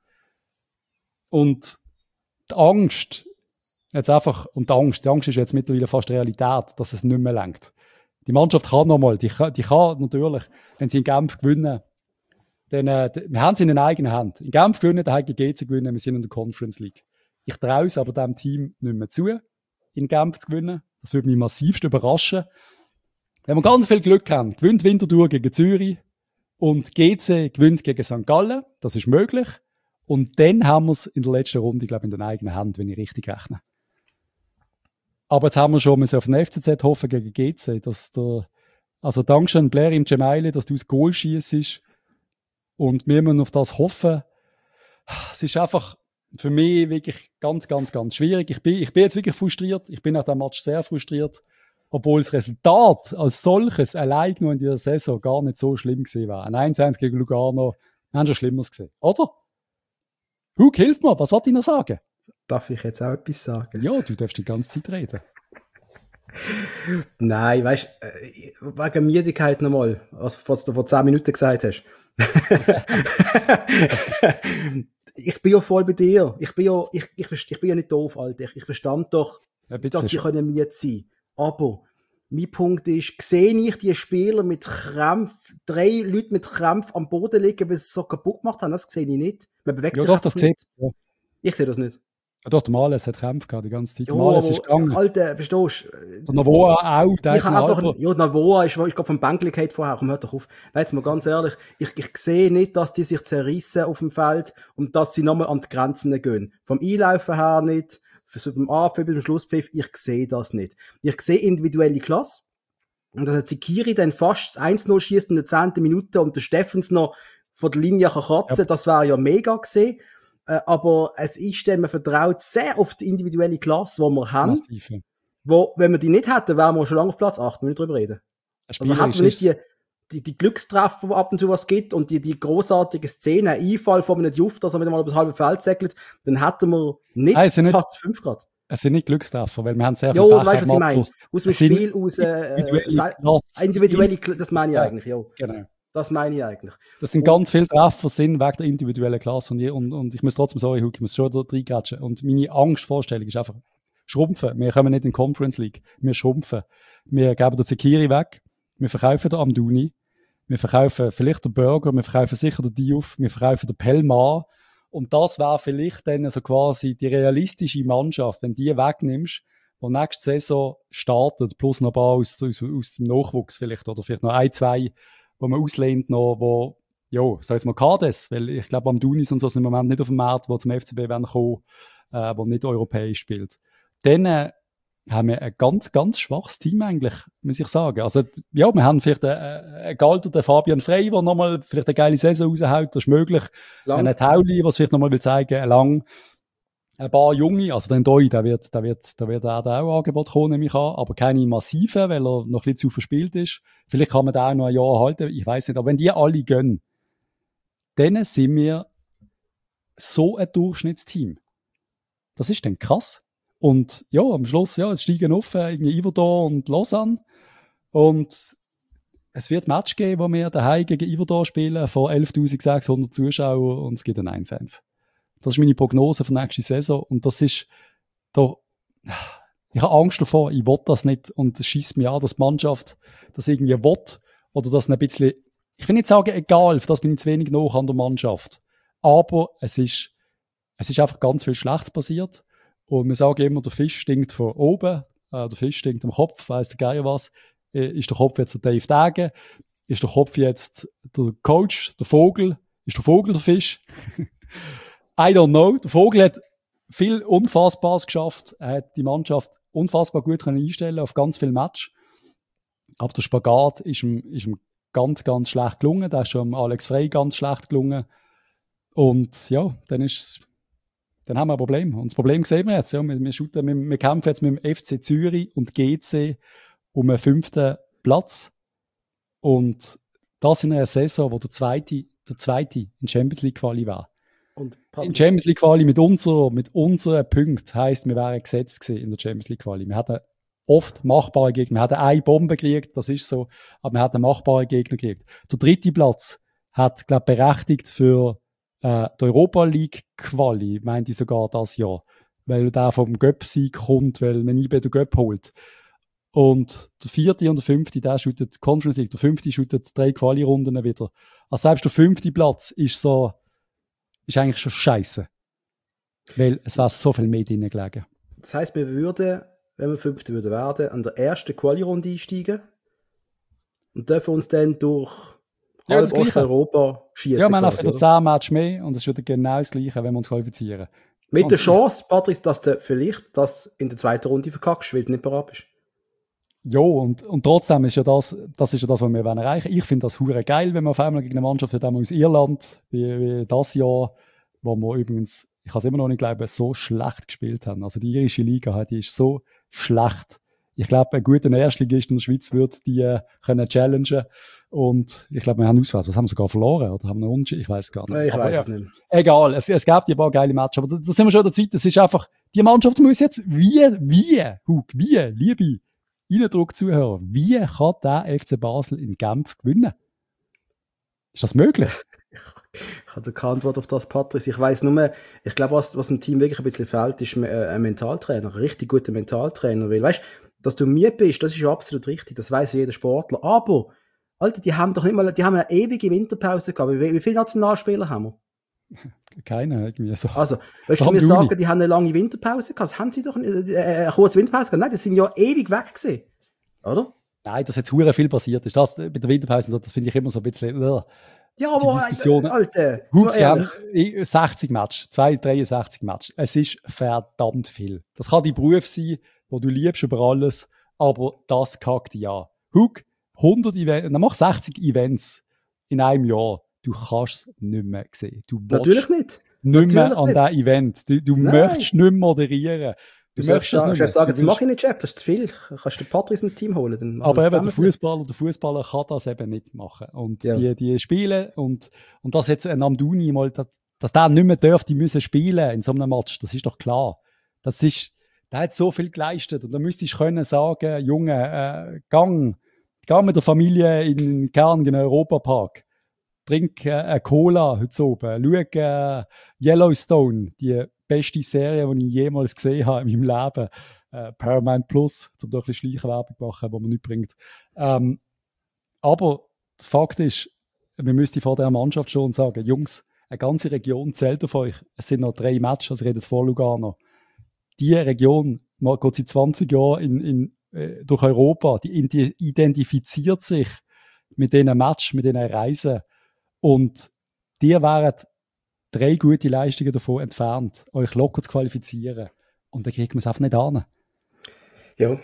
Und die Angst, jetzt einfach, und die Angst ist jetzt mittlerweile fast Realität, dass es nicht mehr lenkt. Die Mannschaft kann nochmal, die kann natürlich, wenn sie in Genf gewinnen, dann, wir haben es in den eigenen Händen. In Genf gewinnen, dann gegen GC gewinnen, wir sind in der Conference League. Ich traue es aber diesem Team nicht mehr zu, in Genf zu gewinnen. Das würde mich massivst überraschen. Wenn wir ganz viel Glück haben, gewinnt Winterthur gegen Zürich und GC gewinnt gegen St. Gallen, das ist möglich. Und dann haben wir es in der letzten Runde, glaube ich, in den eigenen Hand, wenn ich richtig rechne. Aber jetzt haben wir schon auf den FCZ hoffen gegen GC, dass also Dankeschön Blair im Gemaili, dass du das Goal schießt. Und wir müssen auf das hoffen. Es ist einfach für mich wirklich ganz, ganz, ganz schwierig. Ich bin jetzt wirklich frustriert. Ich bin nach dem Match sehr frustriert. Obwohl das Resultat als solches allein nur in dieser Saison gar nicht so schlimm gewesen war. Ein 1-1 gegen Lugano, wir haben schon Schlimmeres gesehen. Oder? Hug, hilf mir, was wollte ich noch sagen? Darf ich jetzt auch etwas sagen? Ja, du darfst die ganze Zeit reden. Nein, weißt du, wegen Müdigkeit nochmal, was du vor 10 Minuten gesagt hast. Ich bin ja voll bei dir. Ich bin ja nicht doof, Alter. Ich verstand doch, dass die können müde sein. Aber mein Punkt ist, sehe ich die Spieler mit Krämpf, 3 Leute mit Krämpf am Boden liegen, weil sie es so kaputt gemacht haben? Das sehe ich nicht. Man bewegt sich doch, das nicht. Ja. Ich sehe das nicht. Ja, doch, der Males hat Krämpfe gehabt die ganze Zeit. Der Males ist gegangen. Alter, verstehst du? Der Navoa auch. Navoa ist gerade vom Bänkli gehabt vorher. Komm, hör doch auf. Nein, jetzt mal ganz ehrlich. Ich sehe nicht, dass die sich zerrissen auf dem Feld und dass sie nochmal an die Grenzen gehen. Vom Einlaufen her nicht, vom Anpfiff bis zum Schlusspfiff, ich sehe das nicht. Ich sehe individuelle Klasse. Und dass der Zikiri dann fast 1-0 schießt in der 10. Minute und der Steffens noch von der Linie kann kratzen, das wäre ja mega gewesen. Aber es ist dann, man vertraut sehr auf die individuelle Klasse, die wir haben. Massive. Wo, wenn wir die nicht hätten, wären wir schon lange auf Platz 8, wenn wir nicht drüber reden. Also hätten wir nicht die Glückstreffer, die ab und zu was gibt und die grossartige Szene, ein Einfall von einem Juft, dass er wieder mal über das halbe Feld segelt, dann hätten wir nicht Platz 5 Grad. Es sind nicht Glückstreffer, weil wir haben sehr viel Pech. Ja, weißt du, was ich meine? Aus dem Spiel, individuelle, das meine ich eigentlich, ja. Genau. Das meine ich eigentlich. Das sind ganz viele Treffer wegen der individuellen Klasse und ich muss trotzdem sagen, ich muss schon da reingrätschen. Und meine Angstvorstellung ist einfach, schrumpfen. Wir kommen nicht in die Conference League. Wir schrumpfen. Wir geben den Zikiri weg. Wir verkaufen den Amdouni. Wir verkaufen vielleicht den Burger. Wir verkaufen sicher den Diouf. Wir verkaufen den Pelmar. Und das wäre vielleicht dann so quasi die realistische Mannschaft, wenn du die wegnimmst, die nächste Saison startet, plus noch ein paar aus dem Nachwuchs vielleicht, oder vielleicht noch 1, 2, wo man auslehnt noch, wo, ja, sag jetzt mal Kades, weil ich glaube, Amdounis und so sind im Moment nicht auf dem Markt, die zum FCB werden kommen, wo nicht europäisch spielt. Dann haben wir ein ganz, ganz schwaches Team eigentlich, muss ich sagen. Also, ja, wir haben vielleicht einen gealterten Fabian Frey, der nochmal vielleicht eine geile Saison raushaut, das ist möglich. Einen Tauli, was vielleicht nochmal will zeigen, lang. Ein paar Junge, also den Doi, da wird auch Angebot kommen, nehme ich an, aber keine massiven, weil er noch ein bisschen zu verspielt ist. Vielleicht kann man da auch noch ein Jahr halten, ich weiß nicht. Aber wenn die alle gehen, dann sind wir so ein Durchschnittsteam. Das ist dann krass. Und ja, am Schluss, ja, es steigen auf, irgendwie Yverdon und Lausanne. Und es wird ein Match geben, wo wir daheim gegen Yverdon spielen, vor 11.600 Zuschauern und es gibt ein 1-1. Das ist meine Prognose für nächste Saison. Und das ist, ich habe Angst davor, ich will das nicht. Und es scheisst mir an, dass die Mannschaft das irgendwie will. Oder dass ein bisschen, ich will nicht sagen, egal, für das bin ich zu wenig nach an der Mannschaft. Aber es ist einfach ganz viel Schlechtes passiert. Und wir sagen immer, der Fisch stinkt von oben, der Fisch stinkt am Kopf, weiss der Geier was. Ist der Kopf jetzt der Dave Degen? Ist der Kopf jetzt der Coach, der Vogel? Ist der Vogel der Fisch? I don't know. Der Vogel hat viel Unfassbares geschafft. Er hat die Mannschaft unfassbar gut einstellen auf ganz viele Matches. Aber der Spagat ist ihm ganz, ganz schlecht gelungen. Der ist schon Alex Frey ganz schlecht gelungen. Und ja, dann haben wir ein Problem. Und das Problem sehen wir jetzt. Ja. Wir kämpfen jetzt mit dem FC Zürich und GC um einen 5. Platz. Und das in einer Saison, wo der zweite in Champions League Quali war. In Champions League Quali mit unseren Punkten heisst, wir wären gesetzt gewesen in der Champions League Quali. Wir hatten oft machbare Gegner. Wir hatten eine Bombe gekriegt, das ist so, aber wir hatten machbare Gegner gekriegt. Der 3. Platz hat, glaube ich, berechtigt für die Europa League Quali, meinte ich sogar das Jahr, weil der vom Göpp-Sieg kommt, weil man nie den Göpp holt. Und der 4. und der 5., der shootet Conference League, der 5. shootet 3 Quali-Runden wieder. Also selbst der 5. Platz ist eigentlich schon scheiße. Weil es war so viel mehr drin gelegen. Das heisst, wir würden, wenn wir 5. würden werden, an der ersten Quali-Runde einsteigen und dürfen uns dann durch Ja, halb Osteuropa schießen. Ja, wir haben auch wieder 10 Matches mehr und es ist wieder genau das Gleiche, wenn wir uns qualifizieren. Mit der Chance, Patrice, dass du vielleicht das in der zweiten Runde verkackst, weil du nicht bereit bist. Ja, und trotzdem ist ja das ist ja das, was wir erreichen wollen. Ich finde das hure geil, wenn wir auf einmal gegen eine Mannschaft wie aus Irland, wie das Jahr, wo wir übrigens, ich kann es immer noch nicht glauben, so schlecht gespielt haben. Also die irische Liga, die ist so schlecht. Ich glaube, ein guter Erstligist in der Schweiz wird die können challengen. Und ich glaube, wir haben auswärts. Was haben wir sogar verloren? Oder haben wir Unentschieden? Ich weiß es gar nicht. Ich weiß es nicht. Egal, es gab die paar geile Matches. Aber da sind wir schon der Zeit. Das ist einfach, die Mannschaft muss jetzt, liebe Eindruck-Zuhörer, wie kann der FC Basel in Genf gewinnen? Ist das möglich? Ich habe keine Antwort auf das, Patrice. Ich weiss nur, ich glaube, was dem Team wirklich ein bisschen fehlt, ist ein Mentaltrainer. Ein richtig guter Mentaltrainer. Weil, weißt, dass du müde bist, das ist ja absolut richtig. Das weiss jeder Sportler. Aber, Alter, die haben doch nicht mal, die haben eine ewige Winterpause gehabt. Wie viele Nationalspieler haben wir? Keine, irgendwie so. Also, willst du mir sagen, die haben eine lange Winterpause gehabt? Das haben sie doch eine kurze Winterpause gehabt? Nein, die sind ja ewig weg gewesen. Oder? Nein, dass jetzt hure viel passiert ist. Das, bei der Winterpause, so, das finde ich immer so ein bisschen, ja, aber, Alter, Hoops haben 60 Matches, 63 Matches. Es ist verdammt viel. Das kann dein Beruf sein, wo du liebst über alles, aber das kackt dich an. Hook, 100 Events, dann mach 60 Events in einem Jahr. Du kannst es nicht mehr sehen. Du natürlich nicht. Nicht mehr an diesem Event. Du möchtest nicht mehr moderieren. Du möchtest das nicht mehr. Sagen, das mache ich nicht, Chef, das ist zu viel. Kannst du Patrice ins Team holen? Aber eben, der Fußballer kann das eben nicht machen. Und die spielen und dass jetzt ein Amdouni mal, dass der nicht mehr darf, die müssen spielen in so einem Match, das ist doch klar. Der hat so viel geleistet und da müsstest du können sagen, Junge, gang mit der Familie in Kern in den Europapark. Trink eine Cola heute oben. Schau Yellowstone, die beste Serie, die ich jemals gesehen habe in meinem Leben. Paramount Plus, um da ein bisschen Schleichwerbung zu machen, die man nicht bringt. Aber der Fakt ist, wir müssten vor der Mannschaft schon sagen, Jungs, eine ganze Region zählt auf euch. Es sind noch 3 Matches, also ich rede jetzt vor Lugano. Die Region geht seit 20 Jahren durch Europa, die identifiziert sich mit diesen Matches, mit diesen Reisen. Und die wären 3 gute Leistungen davon entfernt, euch locker zu qualifizieren. Und dann kriegt man es einfach nicht an. Ja.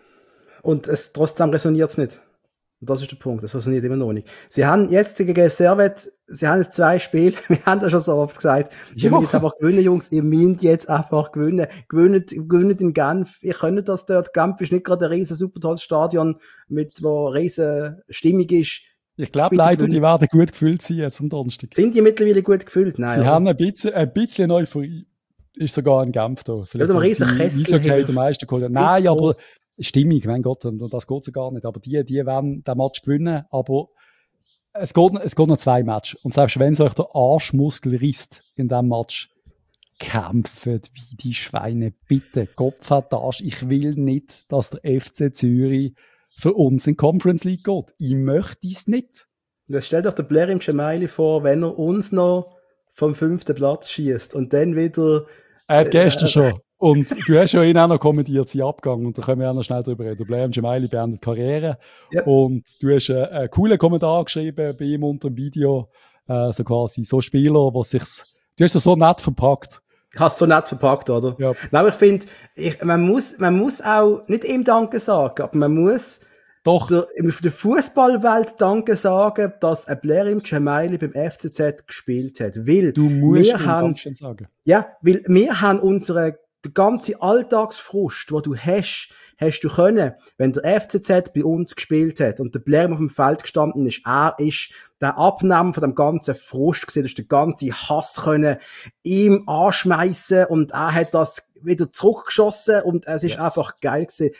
Und trotzdem resoniert es nicht. Und das ist der Punkt. Das resoniert immer noch nicht. Sie haben jetzt gegen Servette, sie haben jetzt 2 Spiele. Wir haben das schon so oft gesagt. Ihr müsst jetzt einfach gewinnen, Jungs. Ihr müsst jetzt einfach gewinnen. Gewinnt in Genf. Ihr könnt das dort. Genf ist nicht gerade ein riesen super tolles Stadion, wo riesen stimmig ist. Ich glaube leider, die werden gut gefüllt sein jetzt am Donnerstag. Sind die mittlerweile gut gefüllt? Nein. Sie haben ein bisschen Euphorie. Ist sogar ein Genf da. Vielleicht ja, ein riesen Kessel. Okay, der Meister geholt. Nein, aber Stimmung, mein Gott, und das geht so gar nicht. Aber die werden den Match gewinnen. Aber es geht noch 2 Matches. Und selbst wenn es euch der Arschmuskel risst in diesem Match, kämpft wie die Schweine. Bitte, Kopfverdasch. Ich will nicht, dass der FC Zürich für uns in Conference League geht. Ich möchte es nicht. Das stellt doch der Blair im Gemaili vor, wenn er uns noch vom 5. Platz schießt und dann wieder... Er hat gestern schon. Und du hast ja ihn auch noch kommentiert, sein Abgang. Und da können wir auch noch schnell drüber reden. Der Blair im Gemaili beendet Karriere. Ja. Und du hast einen coolen Kommentar geschrieben bei ihm unter dem Video. So quasi, so Spieler, die sich's... Du hast es so nett verpackt. Hast so nett verpackt, oder? Ja. Nein, ich finde, man muss auch nicht ihm Danke sagen, aber man muss doch der Fußballwelt Danke sagen, dass ein Blair im Gemaili beim FCZ gespielt hat. Weil du musst ihm Danke sagen. Ja, weil wir haben der ganze Alltagsfrust, den du hast du können, wenn der FCZ bei uns gespielt hat und der Blair auf dem Feld gestanden ist, er ist der Abnehmer von dem ganzen Frust gesehen, du hast den ganzen Hass können ihm anschmeißen und er hat das wieder zurückgeschossen und es ist einfach geil gewesen.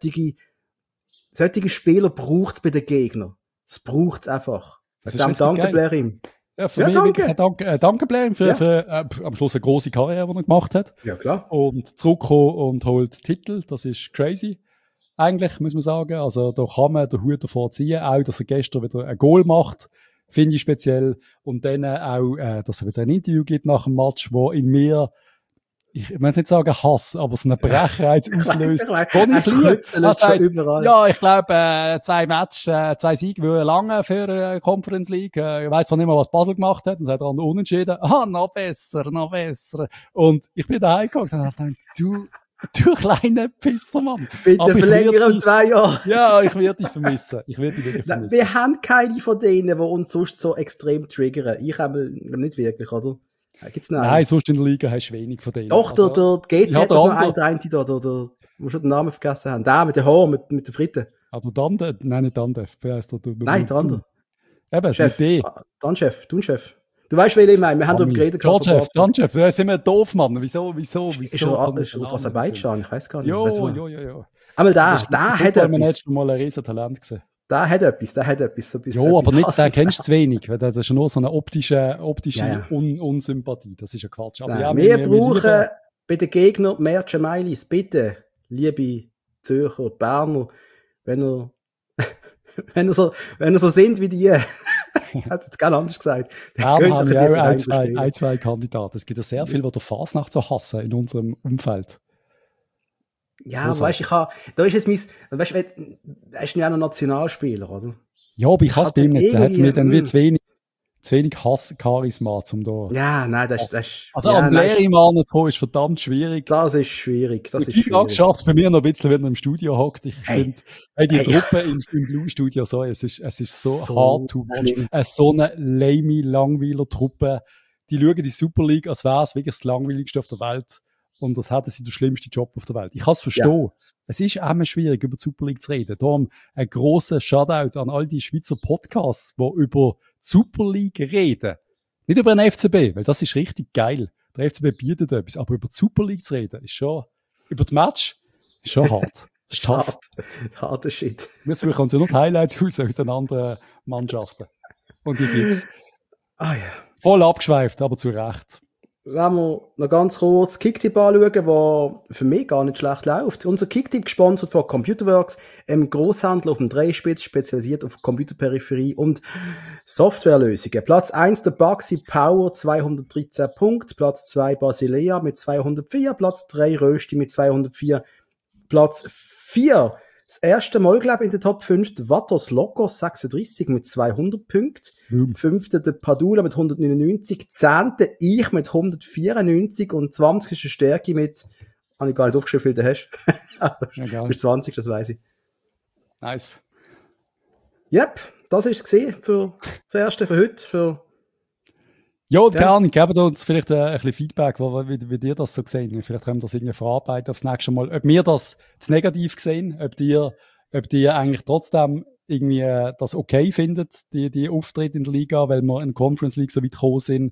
Solche Spieler braucht es bei den Gegnern. Das braucht es einfach. Danke, Blair ihm. Ja, für mich wirklich danke Blair für am Schluss eine grosse Karriere, die er gemacht hat. Ja, klar. Und zurückkommen und holt Titel, das ist crazy. Eigentlich, muss man sagen. Also, da kann man den Hut davor ziehen. Auch, dass er gestern wieder ein Goal macht, finde ich speziell. Und dann auch, dass er wieder ein Interview gibt nach dem Match, wo in mir ich möchte nicht sagen Hass, aber so einen Brechreiz auslöst. Überall. Ja, ich glaube, 2 Siege würden lange für Conference League. Ich weiss zwar nicht mehr, was Basel gemacht hat, und hat dann unentschieden. Noch besser. Und ich bin da heimgegangen und habe gedacht, du kleiner Pisser, Mann. Bitte verlängere um 2 Jahre. Ja, ich werde dich vermissen. Wir haben keine von denen, die uns sonst so extrem triggern. Ich habe nicht wirklich, oder? Gibt's noch Nein, sonst in der Liga hast du wenig von denen. Doch, der GC hat doch noch einen da, der muss schon den Namen vergessen haben. Der mit dem Haar, mit der Fritte. Also Dande, nein, nicht Dande. Nein, der andere. Eben, Chef. D. Dann Chef. Du weißt, wen ich meine. Wir haben darüber geredet. Dann Chef. Da sind wir doof, Mann. Wieso? Ist er aus Aserbaidschan? Ich weiß gar nicht. Jo. Aber der hat etwas. Ich habe mal ein Riesentalent gesehen. Der hat etwas. So jo, aber nicht, den kennst du zu wenig. Das ist nur so eine optische Unsympathie. Das ist ja Quatsch. Aber ja, wir brauchen bei den Gegnern mehr Gemeilis. Bitte, liebe Zürcher, Berner, wenn ihr so sind wie die, hat jetzt gar anders gesagt. Bern haben ja auch zwei Kandidaten. Es gibt ja sehr viele, die der Fasnacht so hassen in unserem Umfeld. Ja, weißt du, da ist jetzt er ist ja auch ein Nationalspieler, oder? Ja, aber ich hasse bei ihm nicht. Der hat mir dann wie zu wenig Hass-Charisma zum da. Ja, nein, das ist... Also an Lehre mal nicht kommen, ist verdammt schwierig. Das ist schwierig. Ich schaffe es bei mir noch ein bisschen, wenn er im Studio hockt. Ich finde, die Truppe im Blue-Studio so, es ist so hart to watch. So eine lame, langweilige Truppe. Die schauen die Super League, als wäre es wirklich das langweiligste auf der Welt. Und das hätten sie den schlimmsten Job auf der Welt. Ich kann es verstehen. Ja. Es ist immer schwierig, über die Super League zu reden. Darum ein grosser Shoutout an all die Schweizer Podcasts, die über die Super League reden. Nicht über den FCB, weil das ist richtig geil. Der FCB bietet etwas. Aber über die Super League zu reden, ist schon, über das Match, ist schon hart. Ist harter Shit. Wir suchen uns ja noch die Highlights aus den anderen Mannschaften. Und die gibt's. Ja. Voll abgeschweift, aber zu Recht. Wenn wir noch ganz kurz Kicktipp anschauen, der für mich gar nicht schlecht läuft. Unser Kicktipp gesponsert von Computerworks, einem Grosshandel auf dem Dreispitz, spezialisiert auf Computerperipherie und Softwarelösungen. Platz 1 der Baxi Power, 213 Punkte. Platz 2 Basilea mit 204. Platz 3 Rösti mit 204. Platz 4. Das erste Mal, glaube ich, in der Top 5 der Vatos Locos 36 mit 200 Punkten. 5. der Padula mit 199. 10. ich mit 194. Und 20. Stärke mit, habe ich gar nicht aufgeschrieben, wie viel du hast. Ja, bis 20, das weiss ich. Nice. Yep, das ist es für das erste für heute. Ja, gerne. Gebt uns vielleicht ein bisschen Feedback, wie ihr das so sehen. Vielleicht können wir das irgendwie verarbeiten aufs nächste Mal. Ob wir das zu negativ sehen, ob ihr eigentlich trotzdem irgendwie das okay findet, die Auftritte in der Liga, weil wir in der Conference League so weit gekommen sind.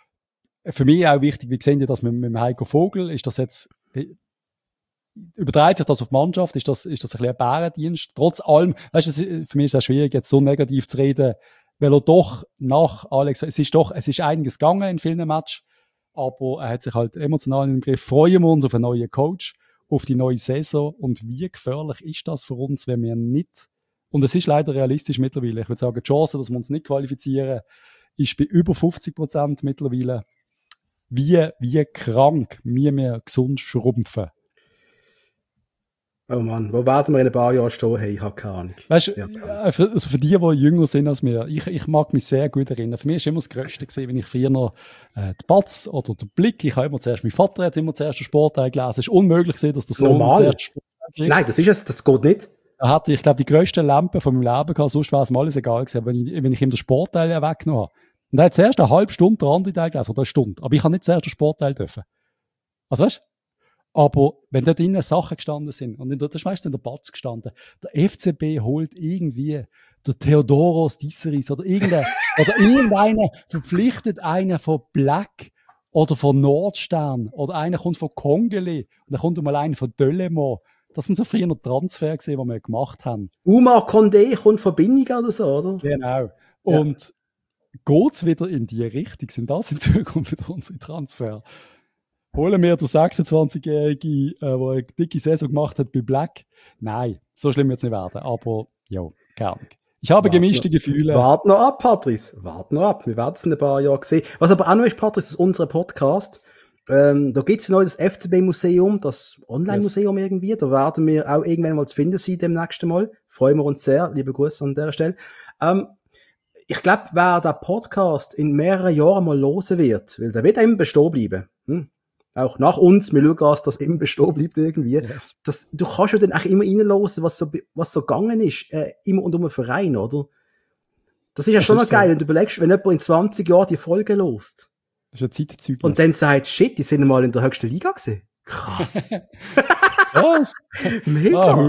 Für mich auch wichtig, wie sehen ihr das mit dem Heiko Vogel? Ist das jetzt, überträgt sich das auf die Mannschaft? Ist das ein bisschen ein Bärendienst? Trotz allem, weißt du, für mich ist es auch schwierig, jetzt so negativ zu reden, weil er doch nach Alex, es ist einiges gegangen in vielen Matches, aber er hat sich halt emotional in den Griff. Freuen wir uns auf einen neuen Coach, auf die neue Saison, und wie gefährlich ist das für uns, wenn wir nicht, und es ist leider realistisch mittlerweile, ich würde sagen, die Chance, dass wir uns nicht qualifizieren, ist bei über 50% mittlerweile. Wie krank wir gesund schrumpfen. Oh Mann, wo werden wir in ein paar Jahren stehen? Hey, ich habe keine Ahnung. Weißt du, für die jünger sind als wir, ich mag mich sehr gut erinnern. Für mich war immer das Größte gewesen, wenn ich früher noch den Batz oder den Blick, ich habe immer zuerst, mein Vater hat immer zuerst den Sportteil gelesen. Es ist unmöglich gewesen, dass der Sohn zuerst Sportteil geht. Nein, das geht nicht. Da hatte ich, glaube die grösste Lampe von meinem Leben gehabt, sonst war es mir alles egal gewesen, wenn ich ihm den Sportteil weggenommen habe. Und er hat zuerst eine halbe Stunde den anderen Teil gelesen, oder eine Stunde. Aber ich habe nicht zuerst den Sportteil dürfen. Also weißt du? Aber wenn da drinnen Sachen gestanden sind, und da ist meistens in der Batz gestanden, der FCB holt irgendwie der Theodoros Disseris oder irgendeiner verpflichtet einen von Black oder von Nordstern oder einer kommt von Kongele und dann kommt mal einer von Delemont. Das sind so früher Transfer gewesen, die wir gemacht haben. Umar Condé kommt von Binniger oder so, oder? Genau. Und geht's wieder in die Richtung? Sind das in Zukunft wieder unsere Transfer? Holen wir den 26-Jährigen, der eine dicke Saison gemacht hat bei Black? Nein, so schlimm wird es nicht werden. Aber ja, gerne. Ich habe gemischte Gefühle. Wart noch ab, Patrice. Wart noch ab. Wir werden es in ein paar Jahren sehen. Was aber auch noch ist, Patrice, ist unser Podcast. Da gibt es neu das FCB-Museum, das Online-Museum irgendwie. Da werden wir auch irgendwann mal zu finden sein, demnächst Mal. Freuen wir uns sehr. Liebe Grüße an dieser Stelle. Ich glaube, wer der Podcast in mehreren Jahren mal hören wird, weil der wird immer bestehen bleiben. Auch nach uns, wir schauen, dass das immer bestehen bleibt irgendwie. Yes. Du kannst ja dann auch immer reinhören, was so gegangen ist, immer und um einen Verein, oder? Das ist ja schon noch geil, wenn du überlegst, wenn jemand in 20 Jahren die Folge hört. Das ist ein Zeitzeugnis. Und dann sagt, shit, die sind mal in der höchsten Liga gewesen. Krass. Was? Mega.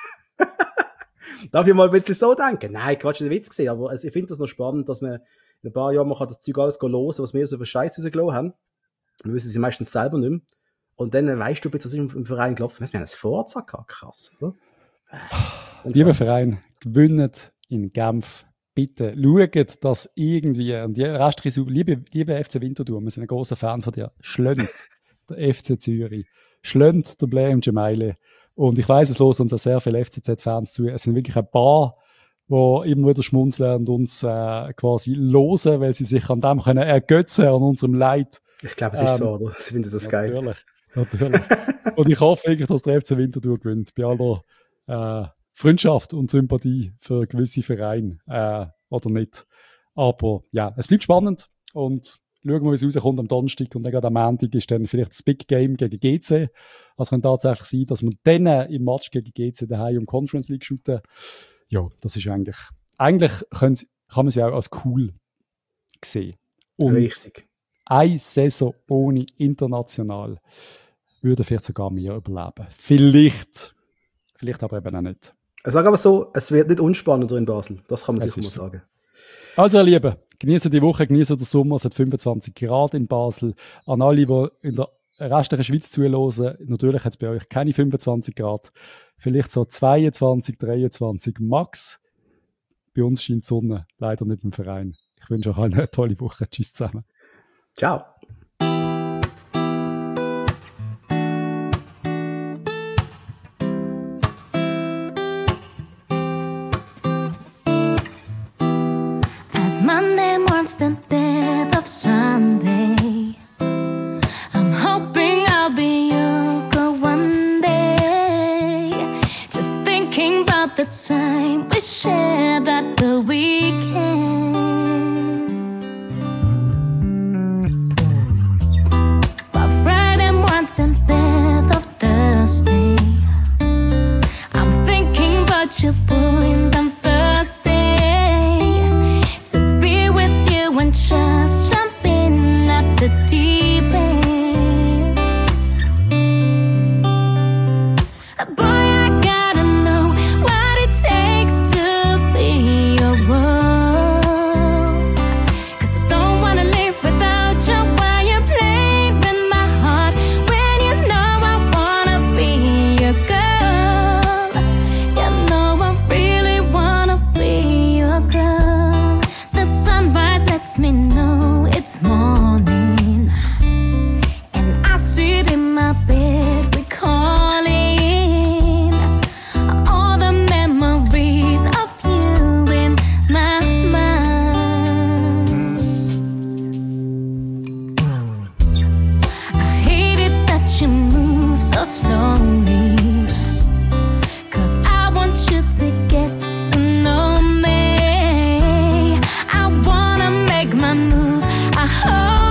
Darf ich mal ein bisschen so denken? Nein, Quatsch, ein Witz gesehen, aber ich finde das noch spannend, dass man in ein paar Jahren man kann das Zeug alles hören, was wir so für Scheiß rausgelassen haben. Wir wissen sie meistens selber nicht mehr. Und dann weißt du, was ist im Verein gelaufen. Wir haben das Vorzeit gehabt, krass, oder? Lieber Verein, gewinnt in Genf. Bitte schaut, dass irgendwie, und die restliche liebe FC Winterthur, wir sind ein großer Fan von dir, schlönt der FC Zürich, schlönt der Blair im Gemeile. Und ich weiss, es hören uns auch sehr viele FCZ-Fans zu. Es sind wirklich ein paar, die immer wieder schmunzeln und uns quasi hören, weil sie sich an dem können ergötzen, an unserem Leid. Ich glaube, es ist so, oder? Sie finden das geil. Natürlich. Und ich hoffe wirklich, dass der FC Winterthur gewinnt, bei aller Freundschaft und Sympathie für gewisse Vereine, oder nicht. Aber ja, es bleibt spannend und schauen wir, wie es rauskommt am Donnerstag und dann gerade am Montag ist dann vielleicht das Big Game gegen GC. Also kann tatsächlich sein, dass wir dann im Match gegen GC daheim um Conference League shooten. Ja, das ist eigentlich kann man sie auch als cool sehen. Und richtig. Eine Saison ohne international würde vielleicht sogar mehr überleben. Vielleicht aber eben auch nicht. Ich sage aber so, es wird nicht unspannender in Basel. Das kann man sicher mal sagen. Also, ihr Lieben, genießen die Woche, genießen den Sommer. Es hat 25 Grad in Basel. An alle, die in der restlichen Schweiz zuhören, natürlich hat es bei euch keine 25 Grad. Vielleicht so 22, 23 max. Bei uns scheint die Sonne, leider nicht im Verein. Ich wünsche euch allen eine tolle Woche. Tschüss zusammen. Ciao. Monday marks the death of Sunday. I'm hoping I'll be your girl one day. Just thinking about the time we shared at the weekend. But Friday marks the death of Thursday. I'm thinking about your boy on Thursday. To be with you and just jump in at the deep end. Boy, I gotta know what it takes to be your world. 'Cause I don't wanna live without you while you're playing with my heart. When you know I wanna be your girl. You know I really wanna be your girl. Sunrise lets me know it's morning, and I sit in my bed recalling all the memories of you in my mind. I hate it that you move so slowly, 'cause I want you to get to know me. I wanna make my move. I hope